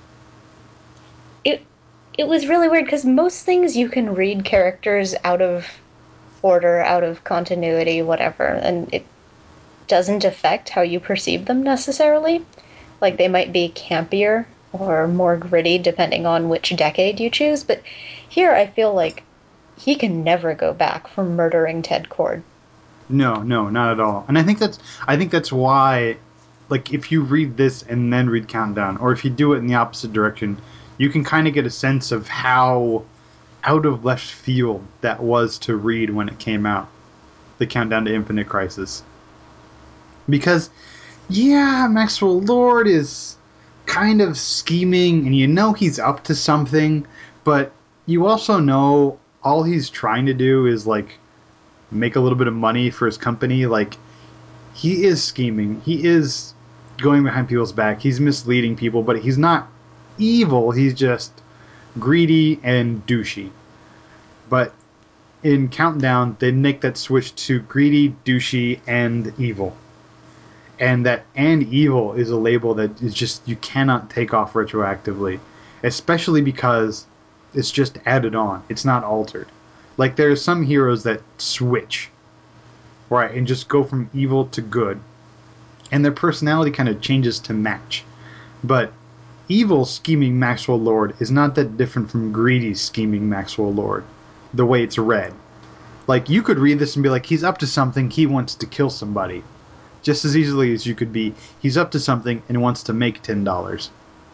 it it was really weird, because most things you can read characters out of order, out of continuity, whatever, and it doesn't affect how you perceive them necessarily. Like, they might be campier or more gritty depending on which decade you choose, but here I feel like he can never go back from murdering Ted Kord. No, no, not at all. And I think that's I think that's why, like, if you read this and then read Countdown, or if you do it in the opposite direction, you can kind of get a sense of how out of left field that was to read when it came out, the Countdown to Infinite Crisis. Because, yeah, Maxwell Lord is kind of scheming, and you know he's up to something, but you also know all he's trying to do is, like, make a little bit of money for his company. Like, he is scheming. He is going behind people's back. He's misleading people, but he's not evil. He's just greedy and douchey. But in Countdown, they make that switch to greedy, douchey, and evil. And that and evil is a label that is just, you cannot take off retroactively. Especially because it's just added on. It's not altered. Like, there are some heroes that switch, right, and just go from evil to good. And their personality kind of changes to match. But evil scheming Maxwell Lord is not that different from greedy scheming Maxwell Lord, the way it's read. Like, you could read this and be like, he's up to something, he wants to kill somebody. just as easily as you could be, he's up to something and wants to make ten dollars.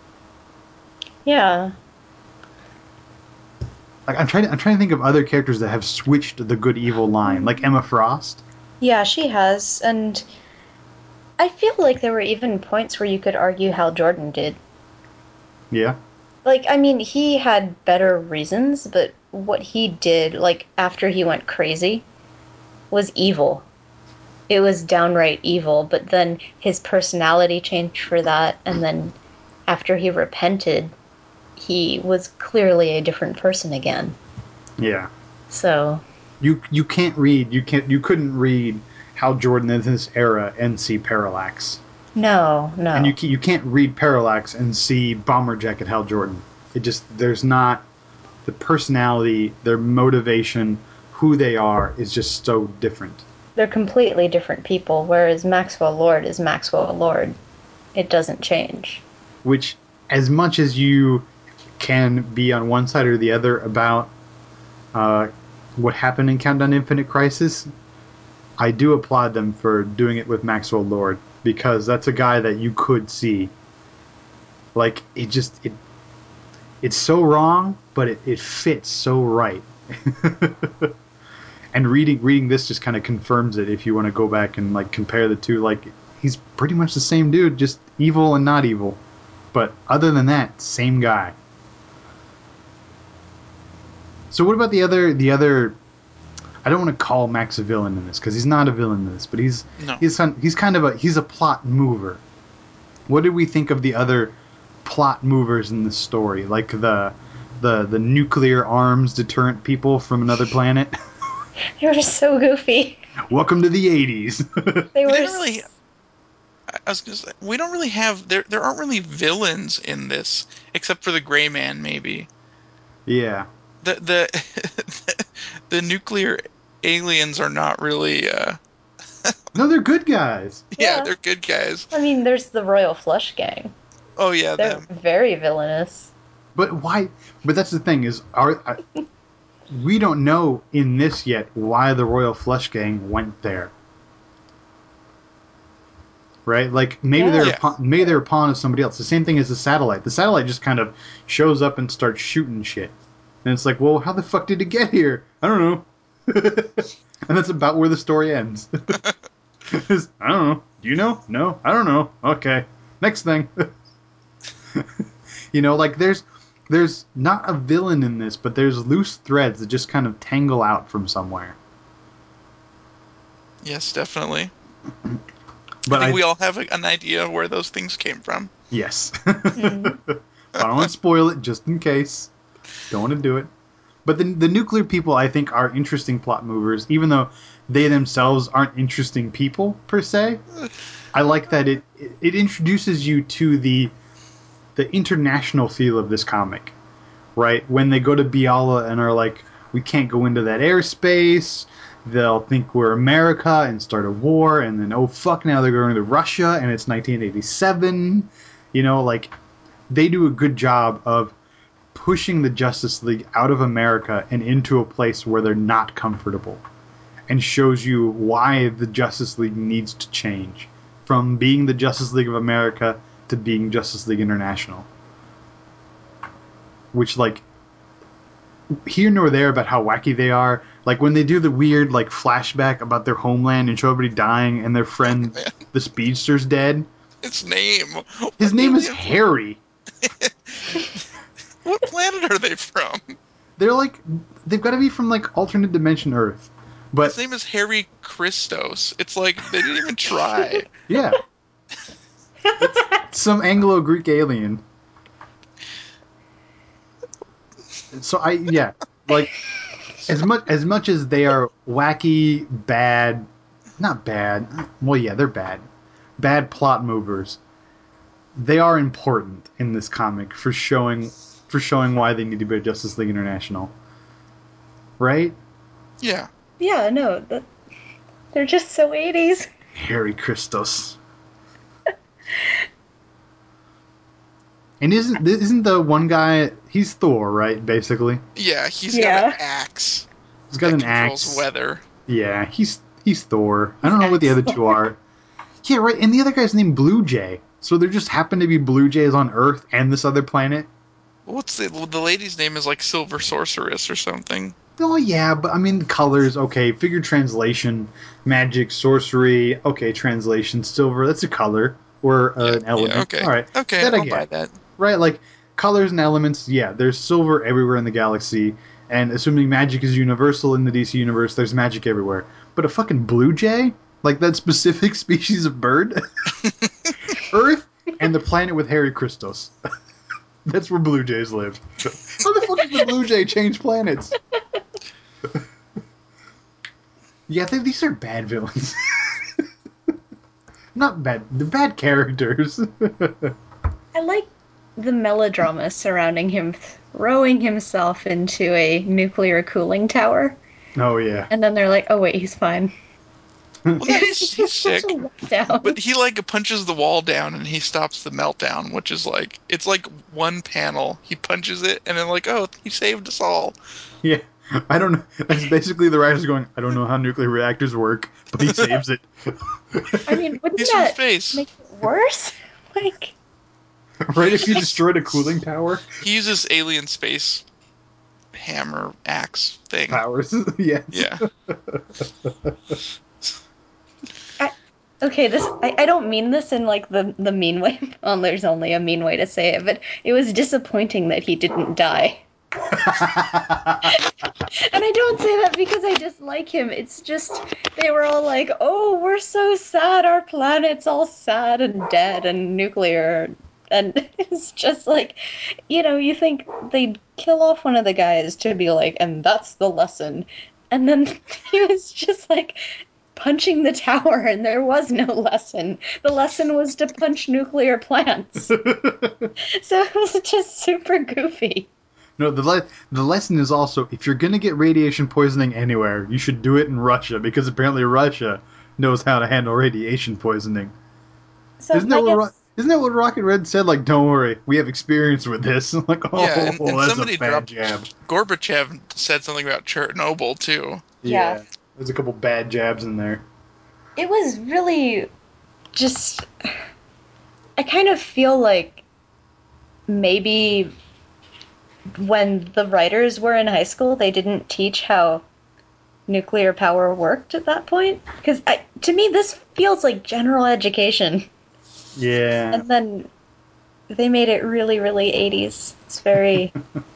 Yeah. Like I'm trying to, I'm trying to think of other characters that have switched the good evil line, like Emma Frost. Yeah, she has, and I feel like there were even points where you could argue Hal Jordan did. Yeah. Like, I mean, he had better reasons, but what he did, like, after he went crazy, was evil. It was downright evil, but then his personality changed for that, and then after he repented, he was clearly a different person again. Yeah. So You you can't read you can't you couldn't read Hal Jordan in this era and see Parallax. no, no. And you you can't read Parallax and see Bomber Jacket Hal Jordan. It just there's not the personality, their motivation, who they are is just so different. They're completely different people, whereas Maxwell Lord is Maxwell Lord. It doesn't change. Which, as much as you can be on one side or the other about uh, what happened in Countdown to Infinite Crisis, I do applaud them for doing it with Maxwell Lord, because that's a guy that you could see. Like, it just, it, it's so wrong, but it, it fits so right. And reading reading this just kind of confirms it. If you want to go back and like compare the two, like he's pretty much the same dude, just evil and not evil. But other than that, same guy. So what about the other the other? I don't want to call Max a villain in this because he's not a villain in this, but he's No. he's he's kind of a he's a plot mover. What did we think of the other plot movers in this story, like the the the nuclear arms deterrent people from another planet? They were so goofy. Welcome to the eighties. They We were didn't really. I was gonna say, we don't really have there. There aren't really villains in this, except for the Gray Man, maybe. Yeah. The the the nuclear aliens are not really. Uh, No, they're good guys. yeah, Yeah. they're good guys. I mean, there's the Royal Flush Gang. Oh yeah, They're them. very villainous. But why? But that's the thing is, our I, we don't know in this yet why the Royal Flush Gang went there. Right? Like maybe Yeah. they're Yeah. a pawn, maybe they're a pawn of somebody else. The same thing as the satellite. The satellite just kind of shows up and starts shooting shit, and it's like, well, how the fuck did it get here? I don't know. And that's about where the story ends. It's, I don't know. Do you know? No, I don't know. Okay, next thing. You know, like there's there's not a villain in this, but there's loose threads that just kind of tangle out from somewhere. Yes, definitely. But I think I, we all have a, an idea of where those things came from. yes. Mhm. I don't want to spoil it just in case. Don't want to do it. But the the nuclear people, I think, are interesting plot movers, even though they themselves aren't interesting people per se. I like that it it introduces you to the the international feel of this comic, right? When they go to Biala and are like, we can't go into that airspace, they'll think we're America and start a war, and then, oh fuck, now they're going to Russia and it's nineteen eighty-seven. You know, like, they do a good job of pushing the Justice League out of America and into a place where they're not comfortable, and shows you why the Justice League needs to change from being the Justice League of America to being Justice League International. Which, like, here nor there about how wacky they are. Like, when they do the weird, like, flashback about their homeland and show everybody dying and their friend, the Speedster's dead. Its name. His What name is alien- Harry. What planet are they from? They're like, they've got to be from, like, alternate dimension Earth. But, His name is Harry Christos. It's like they didn't even try. yeah. It's some Anglo-Greek alien. So I, yeah, like, as much as much as they are wacky, bad, not bad. Well, yeah, they're bad, bad plot movers. They are important in this comic for showing for showing why they need to be Justice League International, right? Yeah. Yeah, no, that, they're just so eighties. Harry Christos. And isn't isn't the one guy? He's Thor, right? Basically, Yeah, he's Yeah. got an axe. he's got that an controls axe. weather. Yeah, he's he's Thor. I don't know what the other two are. Yeah, right. And the other guy's named Blue Jay. So there just happen to be Blue Jays on Earth and this other planet. What's the the lady's name is like Silver Sorceress or something. Oh, yeah, but I mean, colors, okay. Figure translation, magic, sorcery, okay, translation, silver, that's a color or uh, Yeah, an element. yeah, okay. All right. Okay, that I I'll get. buy that. Right, like colors and elements, yeah, there's silver everywhere in the galaxy. And assuming magic is universal in the D C universe, there's magic everywhere. But a fucking blue jay? Like that specific species of bird? Earth and the planet with hairy crystals. That's where blue jays live. How the fuck does the blue jay change planets? Yeah, they, these are bad villains. Not bad. They're bad characters. I like the melodrama surrounding him throwing himself into a nuclear cooling tower. Oh, yeah. And then they're like, oh, wait, he's fine. Well, yeah, he's, he's Such sick. a letdown. But he like punches the wall down and he stops the meltdown, which is like it's like one panel. He punches it and then like, oh, he saved us all. Yeah. I don't know. That's basically the writers going, I don't know how nuclear reactors work, but he saves it. I mean, wouldn't He's from that space. make it worse? Like, Right? If you destroyed a cooling tower? He uses alien space hammer axe thing. Powers. Yes. Yeah. I, okay, this I, I don't mean this in like the the mean way. Well, there's only a mean way to say it, but it was disappointing that he didn't die. And I don't say that because I dislike him. It's just they were all like, "Oh, we're so sad. Our planet's all sad and dead and nuclear." And it's just like, you know, you think they'd kill off one of the guys to be like, "And that's the lesson." And then he was just like punching the tower, and there was no lesson. The lesson was to punch nuclear plants. So it was just super goofy. No, the le- the lesson is also, if you're going to get radiation poisoning anywhere, you should do it in Russia, because apparently Russia knows how to handle radiation poisoning. So Isn't that, I what guess Ro- isn't that what Rocket Red said? Like, don't worry, we have experience with this. I'm like, oh, Yeah, and, and that's somebody a bad dropped jab. Gorbachev said something about Chernobyl too. Yeah. There's a couple bad jabs in there. it was really just. I kind of feel like maybe when the writers were in high school, they didn't teach how nuclear power worked at that point. Because to me, this feels like general education. Yeah. And then they made it really, really eighties. It's very,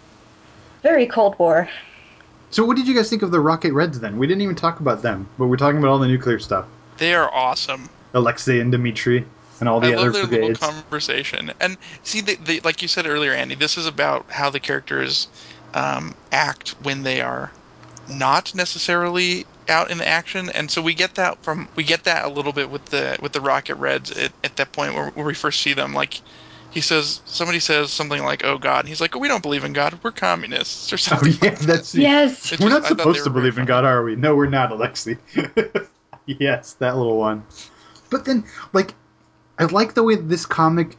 very Cold War. So what did you guys think of the Rocket Reds then? We didn't even talk about them, but we're talking about all the nuclear stuff. They are awesome. Alexei and Dmitri and all the I other love their little brigades. conversation. And see, they, they, like you said earlier, Andy, this is about how the characters um, act when they are not necessarily out in action, and so we get that from we get that a little bit with the with the Rocket Reds at, at that point where, where we first see them. Like he says, somebody says something like, "Oh God," and he's like, "Oh, we don't believe in God. We're communists," or Oh something. yeah, like that's that. Yes. It's We're just- not I thought they supposed were to very believe in funny. God, are we? No, we're not, Alexei. Yes, that little one. But then, like, I like the way this comic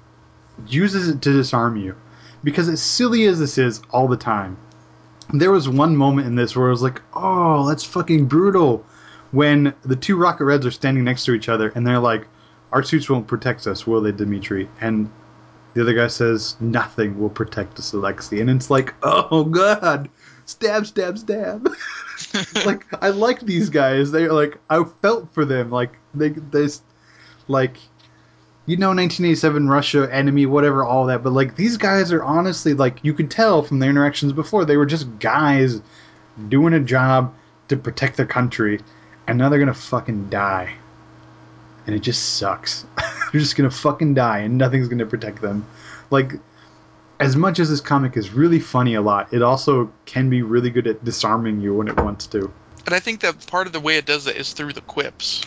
uses it to disarm you. Because as silly as this is all the time, there was one moment in this where I was like, oh, that's fucking brutal. When the two Rocket Reds are standing next to each other and they're like, our suits won't protect us, will they, Dmitri? And the other guy says, nothing will protect us, Alexei. And it's like, oh, God. Stab, stab, stab. Like, I like these guys. They're like, I felt for them. Like, they, they, like, you know, nineteen eighty-seven Russia, enemy, whatever, all that. But, like, these guys are honestly, like, you could tell from their interactions before, they were just guys doing a job to protect their country. And now they're gonna fucking die. And it just sucks. They're just gonna fucking die and nothing's gonna protect them. Like, as much as this comic is really funny a lot, it also can be really good at disarming you when it wants to. And I think that part of the way it does it is through the quips,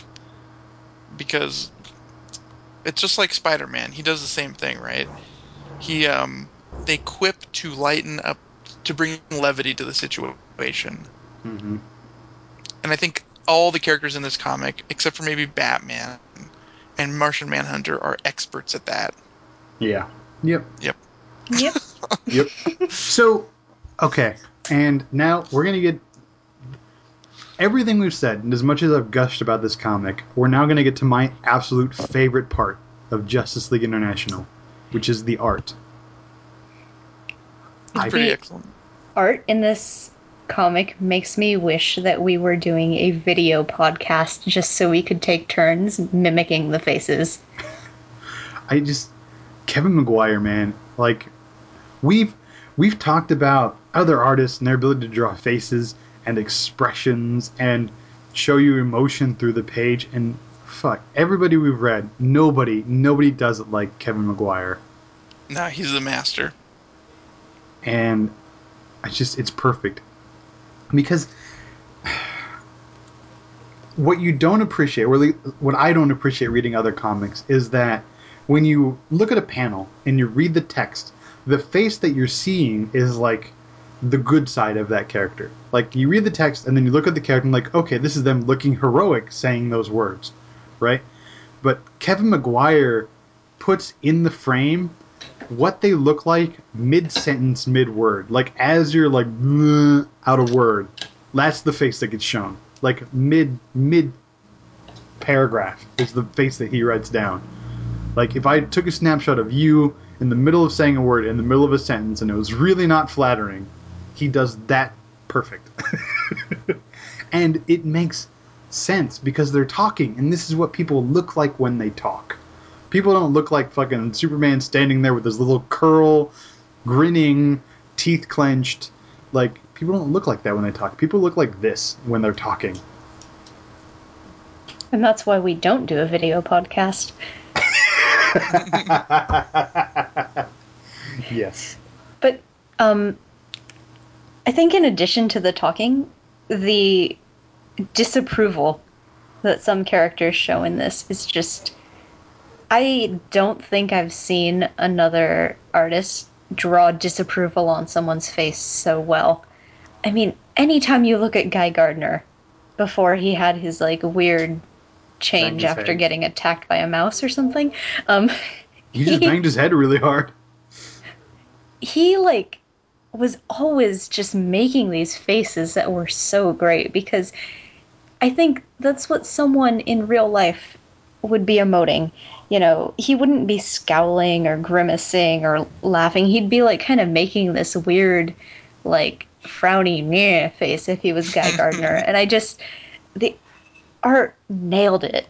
because it's just like Spider-Man. He does the same thing, right? He um they quip to lighten up, to bring levity to the situation. Mm-hmm. And I think all the characters in this comic, except for maybe Batman and Martian Manhunter, are experts at that. Yeah. Yep. Yep. Yep. Yep. So, okay. And now we're going to get... everything we've said, and as much as I've gushed about this comic, we're now going to get to my absolute favorite part of Justice League International, which is the art. It's I- pretty The- excellent. Art in this comic makes me wish that we were doing a video podcast just so we could take turns mimicking the faces. I just Kevin Maguire, man. Like we've we've talked about other artists and their ability to draw faces and expressions and show you emotion through the page, and fuck, everybody we've read, nobody nobody does it like Kevin Maguire. No, he's the master. And it's just it's perfect. Because what you don't appreciate, really what I don't appreciate reading other comics, is that when you look at a panel and you read the text, the face that you're seeing is like the good side of that character. Like you read the text and then you look at the character and like, okay, this is them looking heroic saying those words, right? But Kevin Maguire puts in the frame what they look like mid-sentence, mid-word. Like as you're like "Bleh," out of word, that's the face that gets shown. Like mid mid paragraph is the face that he writes down. Like, if I took a snapshot of you in the middle of saying a word, in the middle of a sentence, and it was really not flattering, he does that perfect. And it makes sense, because they're talking, and this is what people look like when they talk. People don't look like fucking Superman standing there with his little curl, grinning, teeth clenched. Like, people don't look like that when they talk. People look like this when they're talking. And that's why we don't do a video podcast. Yes. But um, I think in addition to the talking, the disapproval that some characters show in this is just... I don't think I've seen another artist draw disapproval on someone's face so well. I mean, anytime you look at Guy Gardner before he had his, like, weird change his after head. getting attacked by a mouse or something, um... He just banged his head really hard. he like was always just making these faces that were so great, because I think that's what someone in real life would be emoting. You know, he wouldn't be scowling or grimacing or laughing. He'd be like kind of making this weird, like frowny meh face if he was Guy Gardner. And I just, the art nailed it.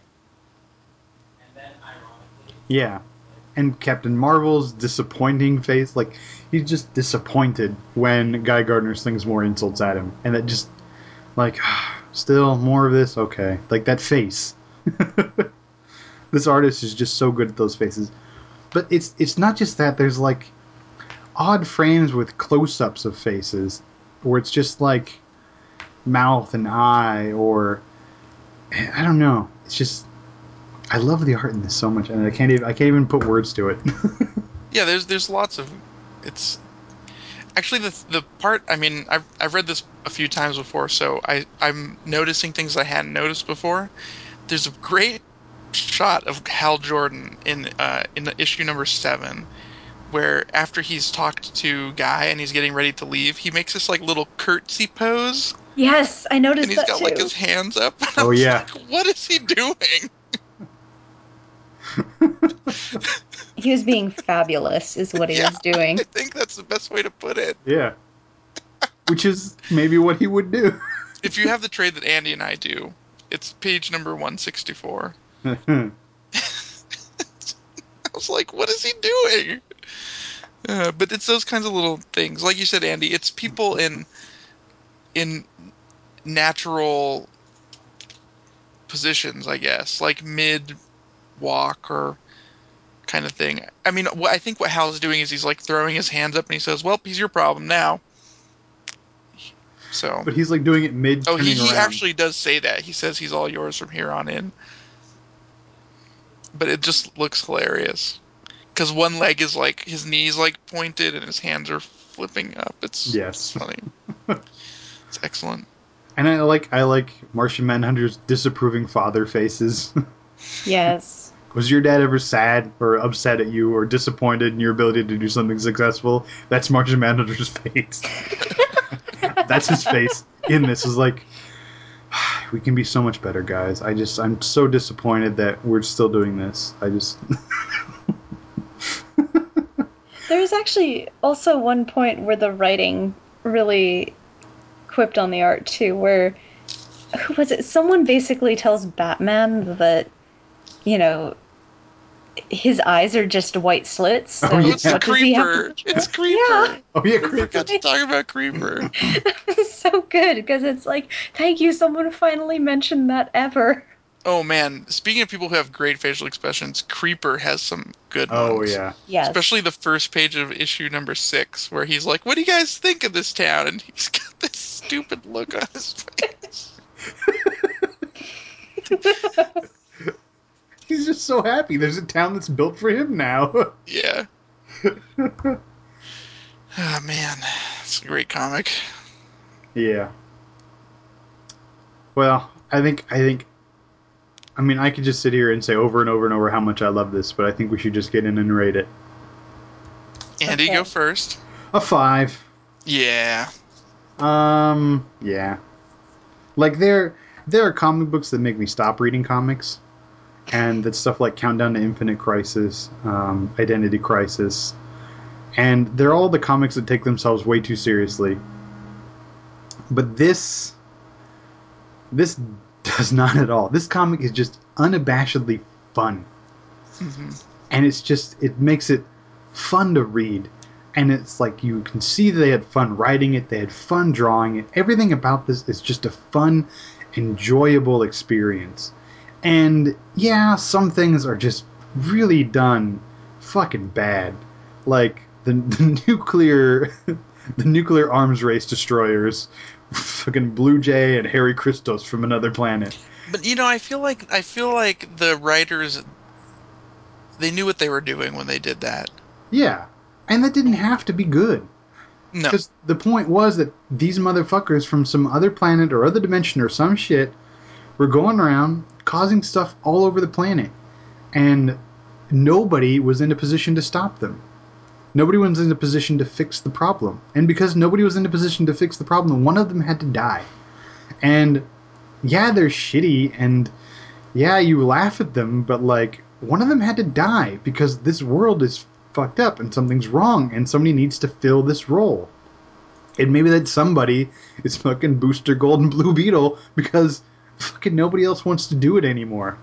Yeah. And Captain Marvel's disappointing face, like, he's just disappointed when Guy Gardner slings more insults at him. And it just, like, still, more of this? Okay. Like, that face. This artist is just so good at those faces. But it's it's not just that. There's, like, odd frames with close-ups of faces, where it's just, like, mouth and eye, or, I don't know. It's just... I love the art in this so much, and I can't even I can't even put words to it. Yeah, there's there's lots of it's actually the the part. I mean, I've I've read this a few times before, so I I'm noticing things I hadn't noticed before. There's a great shot of Hal Jordan in uh in the issue number seven, where after he's talked to Guy and he's getting ready to leave, he makes this like little curtsy pose, Yes, I noticed and he's that got too. like his hands up. And I Oh, was yeah. like, what is he doing? He was being fabulous, is what he Yeah, was doing. I think that's the best way to put it. Yeah. Which is maybe what he would do. If you have the trade that Andy and I do, it's page number one sixty-four. I was like, what is he doing? Uh, but it's those kinds of little things. Like you said, Andy, it's people in in natural positions, I guess, like mid walk or kind of thing. I mean, what I think what Hal's doing is he's like throwing his hands up and he says, "Well, he's your problem now." So, But he's like doing it mid oh, he turning he around. actually does say that. He says he's all yours from here on in. But it just looks hilarious. Because one leg is like, his knees like pointed and his hands are flipping up. It's, Yes. it's funny. It's excellent. And I like I like Martian Manhunter's disapproving father faces. Yes. Was your dad ever sad or upset at you or disappointed in your ability to do something successful? That's Martian Manhunter's face. That's his face in this. Is like, we can be so much better, guys. I just I'm so disappointed that we're still doing this. I just There's actually also one point where the writing really quipped on the art too, where who was it? Someone basically tells Batman that, you know, his eyes are just white slits. Oh, So yeah. It's the what does he have Creeper. to do? It's Creeper. Yeah. oh yeah, I Creeper. forgot to talk about Creeper. It's so good because it's like, thank you, someone finally mentioned that ever. Oh man, speaking of people who have great facial expressions, Creeper has some good Oh ones. yeah. Yes. Especially the first page of issue number six, where he's like, "What do you guys think of this town?" And he's got this stupid look on his face. He's just so happy. There's a town that's built for him now. Yeah. Oh man, it's a great comic. Yeah. Well, I think I think I mean I could just sit here and say over and over and over how much I love this, but I think we should just get in and rate it. Andy, Okay. go first. A five. Yeah. Um yeah. Like there there are comic books that make me stop reading comics. And that's stuff like Countdown to Infinite Crisis, um, Identity Crisis. And they're all the comics that take themselves way too seriously. But this this does not at all. This comic is just unabashedly fun. hmm And it's just it makes it fun to read. And it's like you can see they had fun writing it, they had fun drawing it. Everything about this is just a fun, enjoyable experience. And yeah, some things are just really done fucking bad. Like the, the nuclear the nuclear arms race destroyers, fucking Blue Jay and Harry Christos from another planet. But you know, I feel like I feel like the writers they knew what they were doing when they did that. Yeah. And that didn't have to be good. No. Because the point was that these motherfuckers from some other planet or other dimension or some shit were going around causing stuff all over the planet. And nobody was in a position to stop them. Nobody was in a position to fix the problem. And because nobody was in a position to fix the problem, one of them had to die. And yeah, they're shitty, and yeah, you laugh at them, but like, one of them had to die because this world is fucked up and something's wrong, and somebody needs to fill this role. And maybe that somebody is fucking Booster Gold and Blue Beetle because fucking nobody else wants to do it anymore.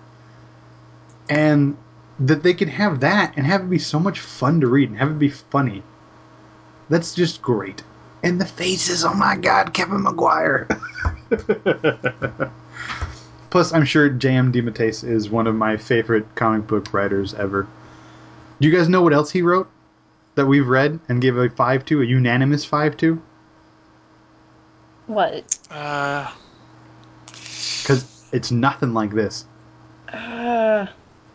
And that they could have that and have it be so much fun to read and have it be funny. That's just great. And the faces, oh my god, Kevin Maguire. Plus, I'm sure J M DeMatteis is one of my favorite comic book writers ever. Do you guys know what else he wrote that we've read and gave a five to, a unanimous five to? What? Uh, Because it's nothing like this. Uh,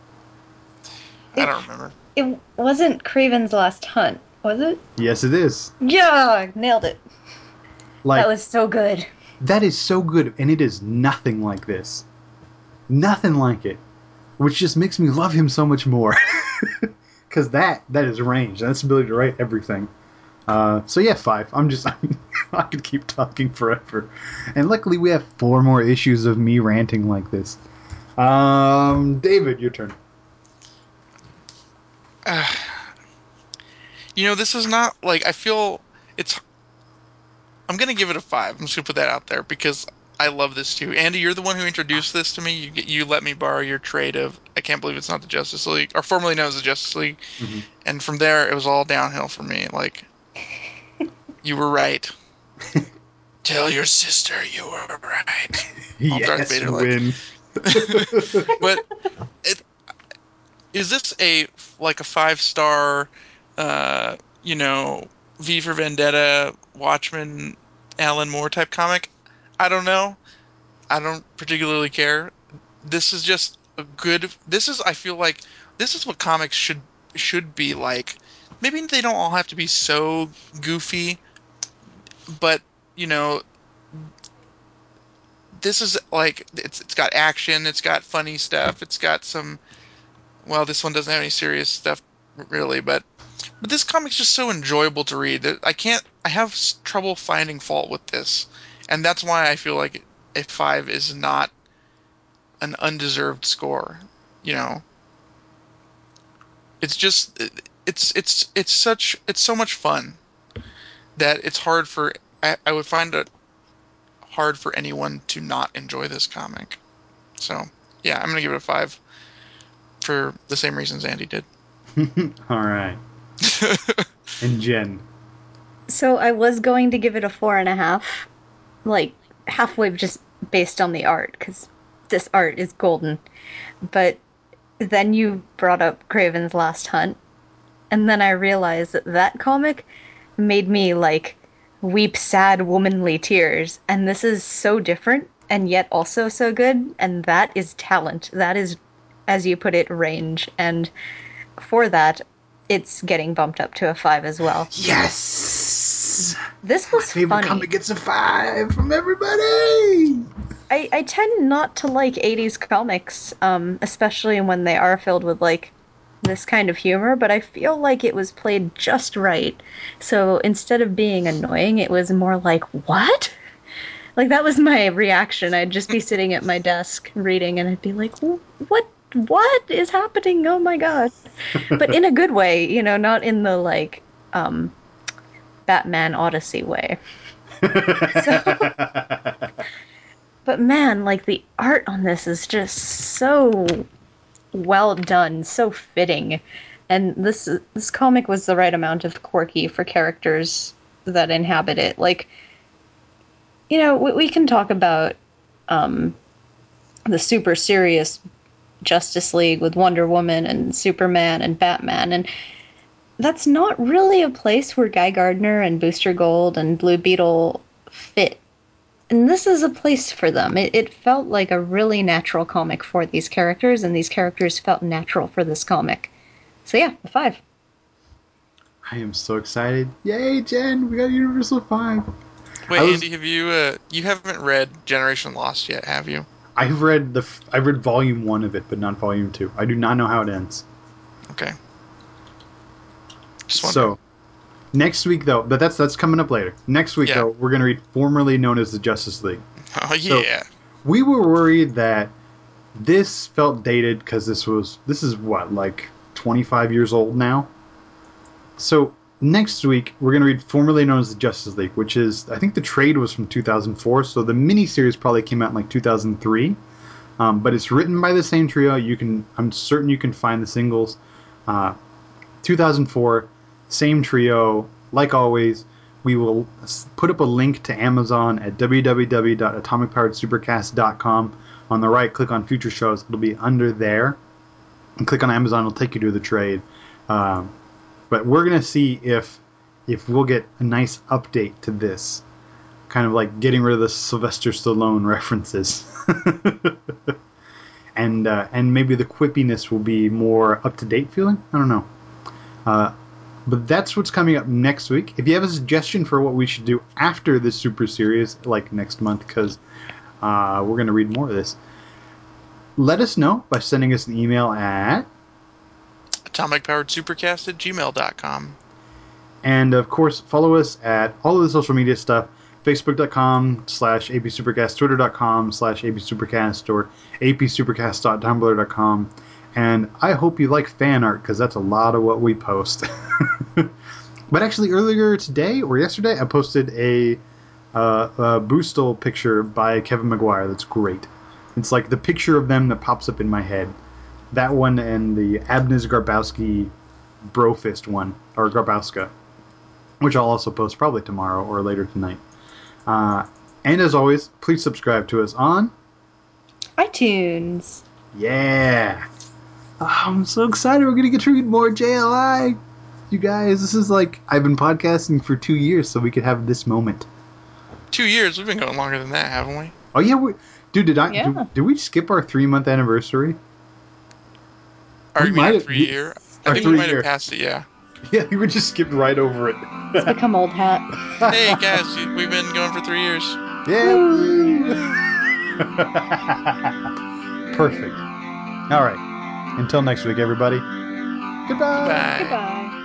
I don't remember. it wasn't Craven's Last Hunt, was it? Yes, it is. Yeah, nailed it. Like, That was so good. that is so good, and it is nothing like this. Nothing like it. Which just makes me love him so much more. Because that, that is range. That's the ability to write everything. Uh, so yeah, five. I'm just, I, mean, I could keep talking forever. And luckily we have four more issues of me ranting like this. Um, David, your turn. Uh, you know, this is not like I feel it's. I'm gonna give it a five. I'm just gonna put that out there because I love this too. Andy, you're the one who introduced this to me. You get you let me borrow your trade of I can't believe it's not the Justice League, or formerly known as the Justice League, Mm-hmm. and from there it was all downhill for me. Like you were right. Tell your sister you were right. All Darth Yes, Vader like. win. But it is this a like a five star, uh, you know, V for Vendetta, Watchmen, Alan Moore type comic? I don't know. I don't particularly care. This is just a good. This is I feel like this is what comics should should be like. Maybe they don't all have to be so goofy, but you know, this is like it's it's got action, it's got funny stuff, it's got some. Well, this one doesn't have any serious stuff really, but but this comic's just so enjoyable to read that I can't. I have s- trouble finding fault with this, and that's why I feel like a five is not an undeserved score. You know, it's just it's it's it's such it's so much fun that it's hard for I, I would find it hard for anyone to not enjoy this comic. So yeah, I'm gonna give it a five for the same reasons Andy did. All right. And Jen. So I was going to give it a four and a half, like halfway just based on the art, because this art is golden. But then you brought up Kraven's Last Hunt, and then I realized that that comic made me like weep sad womanly tears, and this is so different and yet also so good, and that is talent. That is, as you put it, range, and for that, it's getting bumped up to a five as well. Yes! This was My favorite funny. comic gets a five from everybody! I, I tend not to like eighties comics, um, especially when they are filled with, like, this kind of humor, but I feel like it was played just right. So instead of being annoying, it was more like, what? Like, that was my reaction. I'd just be sitting at my desk reading, and I'd be like, what? What is happening? Oh my god. But in a good way, you know, not in the, like, um, Batman Odyssey way. So, but man, like, the art on this is just so well done, so fitting. And this this comic was the right amount of quirky for characters that inhabit it. Like, you know, we, we can talk about um, the super serious Justice League with Wonder Woman and Superman and Batman, and that's not really a place where Guy Gardner and Booster Gold and Blue Beetle fit. And this is a place for them. It, it felt like a really natural comic for these characters, and these characters felt natural for this comic. So yeah, a five. I am so excited. Yay, Jen! We got Universal five. Wait, I was- Andy, have you uh, you haven't read Generation Lost yet, have you? I've read the f- I've read volume one of it, but not volume two. I do not know how it ends. Okay. Just wondering. So next week, though, but that's that's coming up later. Next week, Yeah. though, we're gonna read formerly known as the Justice League. Oh So- yeah. We were worried that this felt dated because this was this is what, like twenty-five years old now. So next week we're gonna read formerly known as the Justice League, which is, I think the trade was from two thousand four, so the miniseries probably came out in like two thousand three. Um, but it's written by the same trio. You can I'm certain you can find the singles. Uh, two thousand four, same trio. Like always, we will s- put up a link to Amazon at w w w dot atomic powered supercast dot com. On the right, click on Future Shows. It'll be under there. And click on Amazon. It'll take you to the trade. Um, but we're going to see if if we'll get a nice update to this. Kind of like getting rid of the Sylvester Stallone references. and uh, and maybe the quippiness will be more up-to-date feeling. I don't know. Uh, but that's what's coming up next week. If you have a suggestion for what we should do after this super series, like next month, because uh, we're going to read more of this, let us know by sending us an email at... atomic powered supercast at gmail dot com. And, of course, follow us at all of the social media stuff. Facebook.com slash APSupercast, Twitter.com slash APSupercast, or A P supercast dot tumblr dot com. And I hope you like fan art, because that's a lot of what we post. But actually, earlier today or yesterday, I posted a, uh, a Boostle picture by Kevin Maguire that's great. It's like the picture of them that pops up in my head. That one and the Abnez Garbowski Brofist one, or Garbowska, which I'll also post probably tomorrow or later tonight. Uh, and as always, please subscribe to us on... iTunes. Yeah! Oh, I'm so excited. We're going to get to read more J L I. You guys, this is like... I've been podcasting for two years so we could have this moment. Two years. We've been going longer than that, haven't we? Oh, yeah. We, dude, did I... Yeah. Did, did we skip our three-month anniversary? Or We you mean might our have- three year? our I think we might three-year. have passed it, yeah. Yeah, we just skipped right over it. It's become old hat. Hey guys, we've been going for three years. Yeah. Perfect. All right. Until next week, everybody. Goodbye. Goodbye. Goodbye.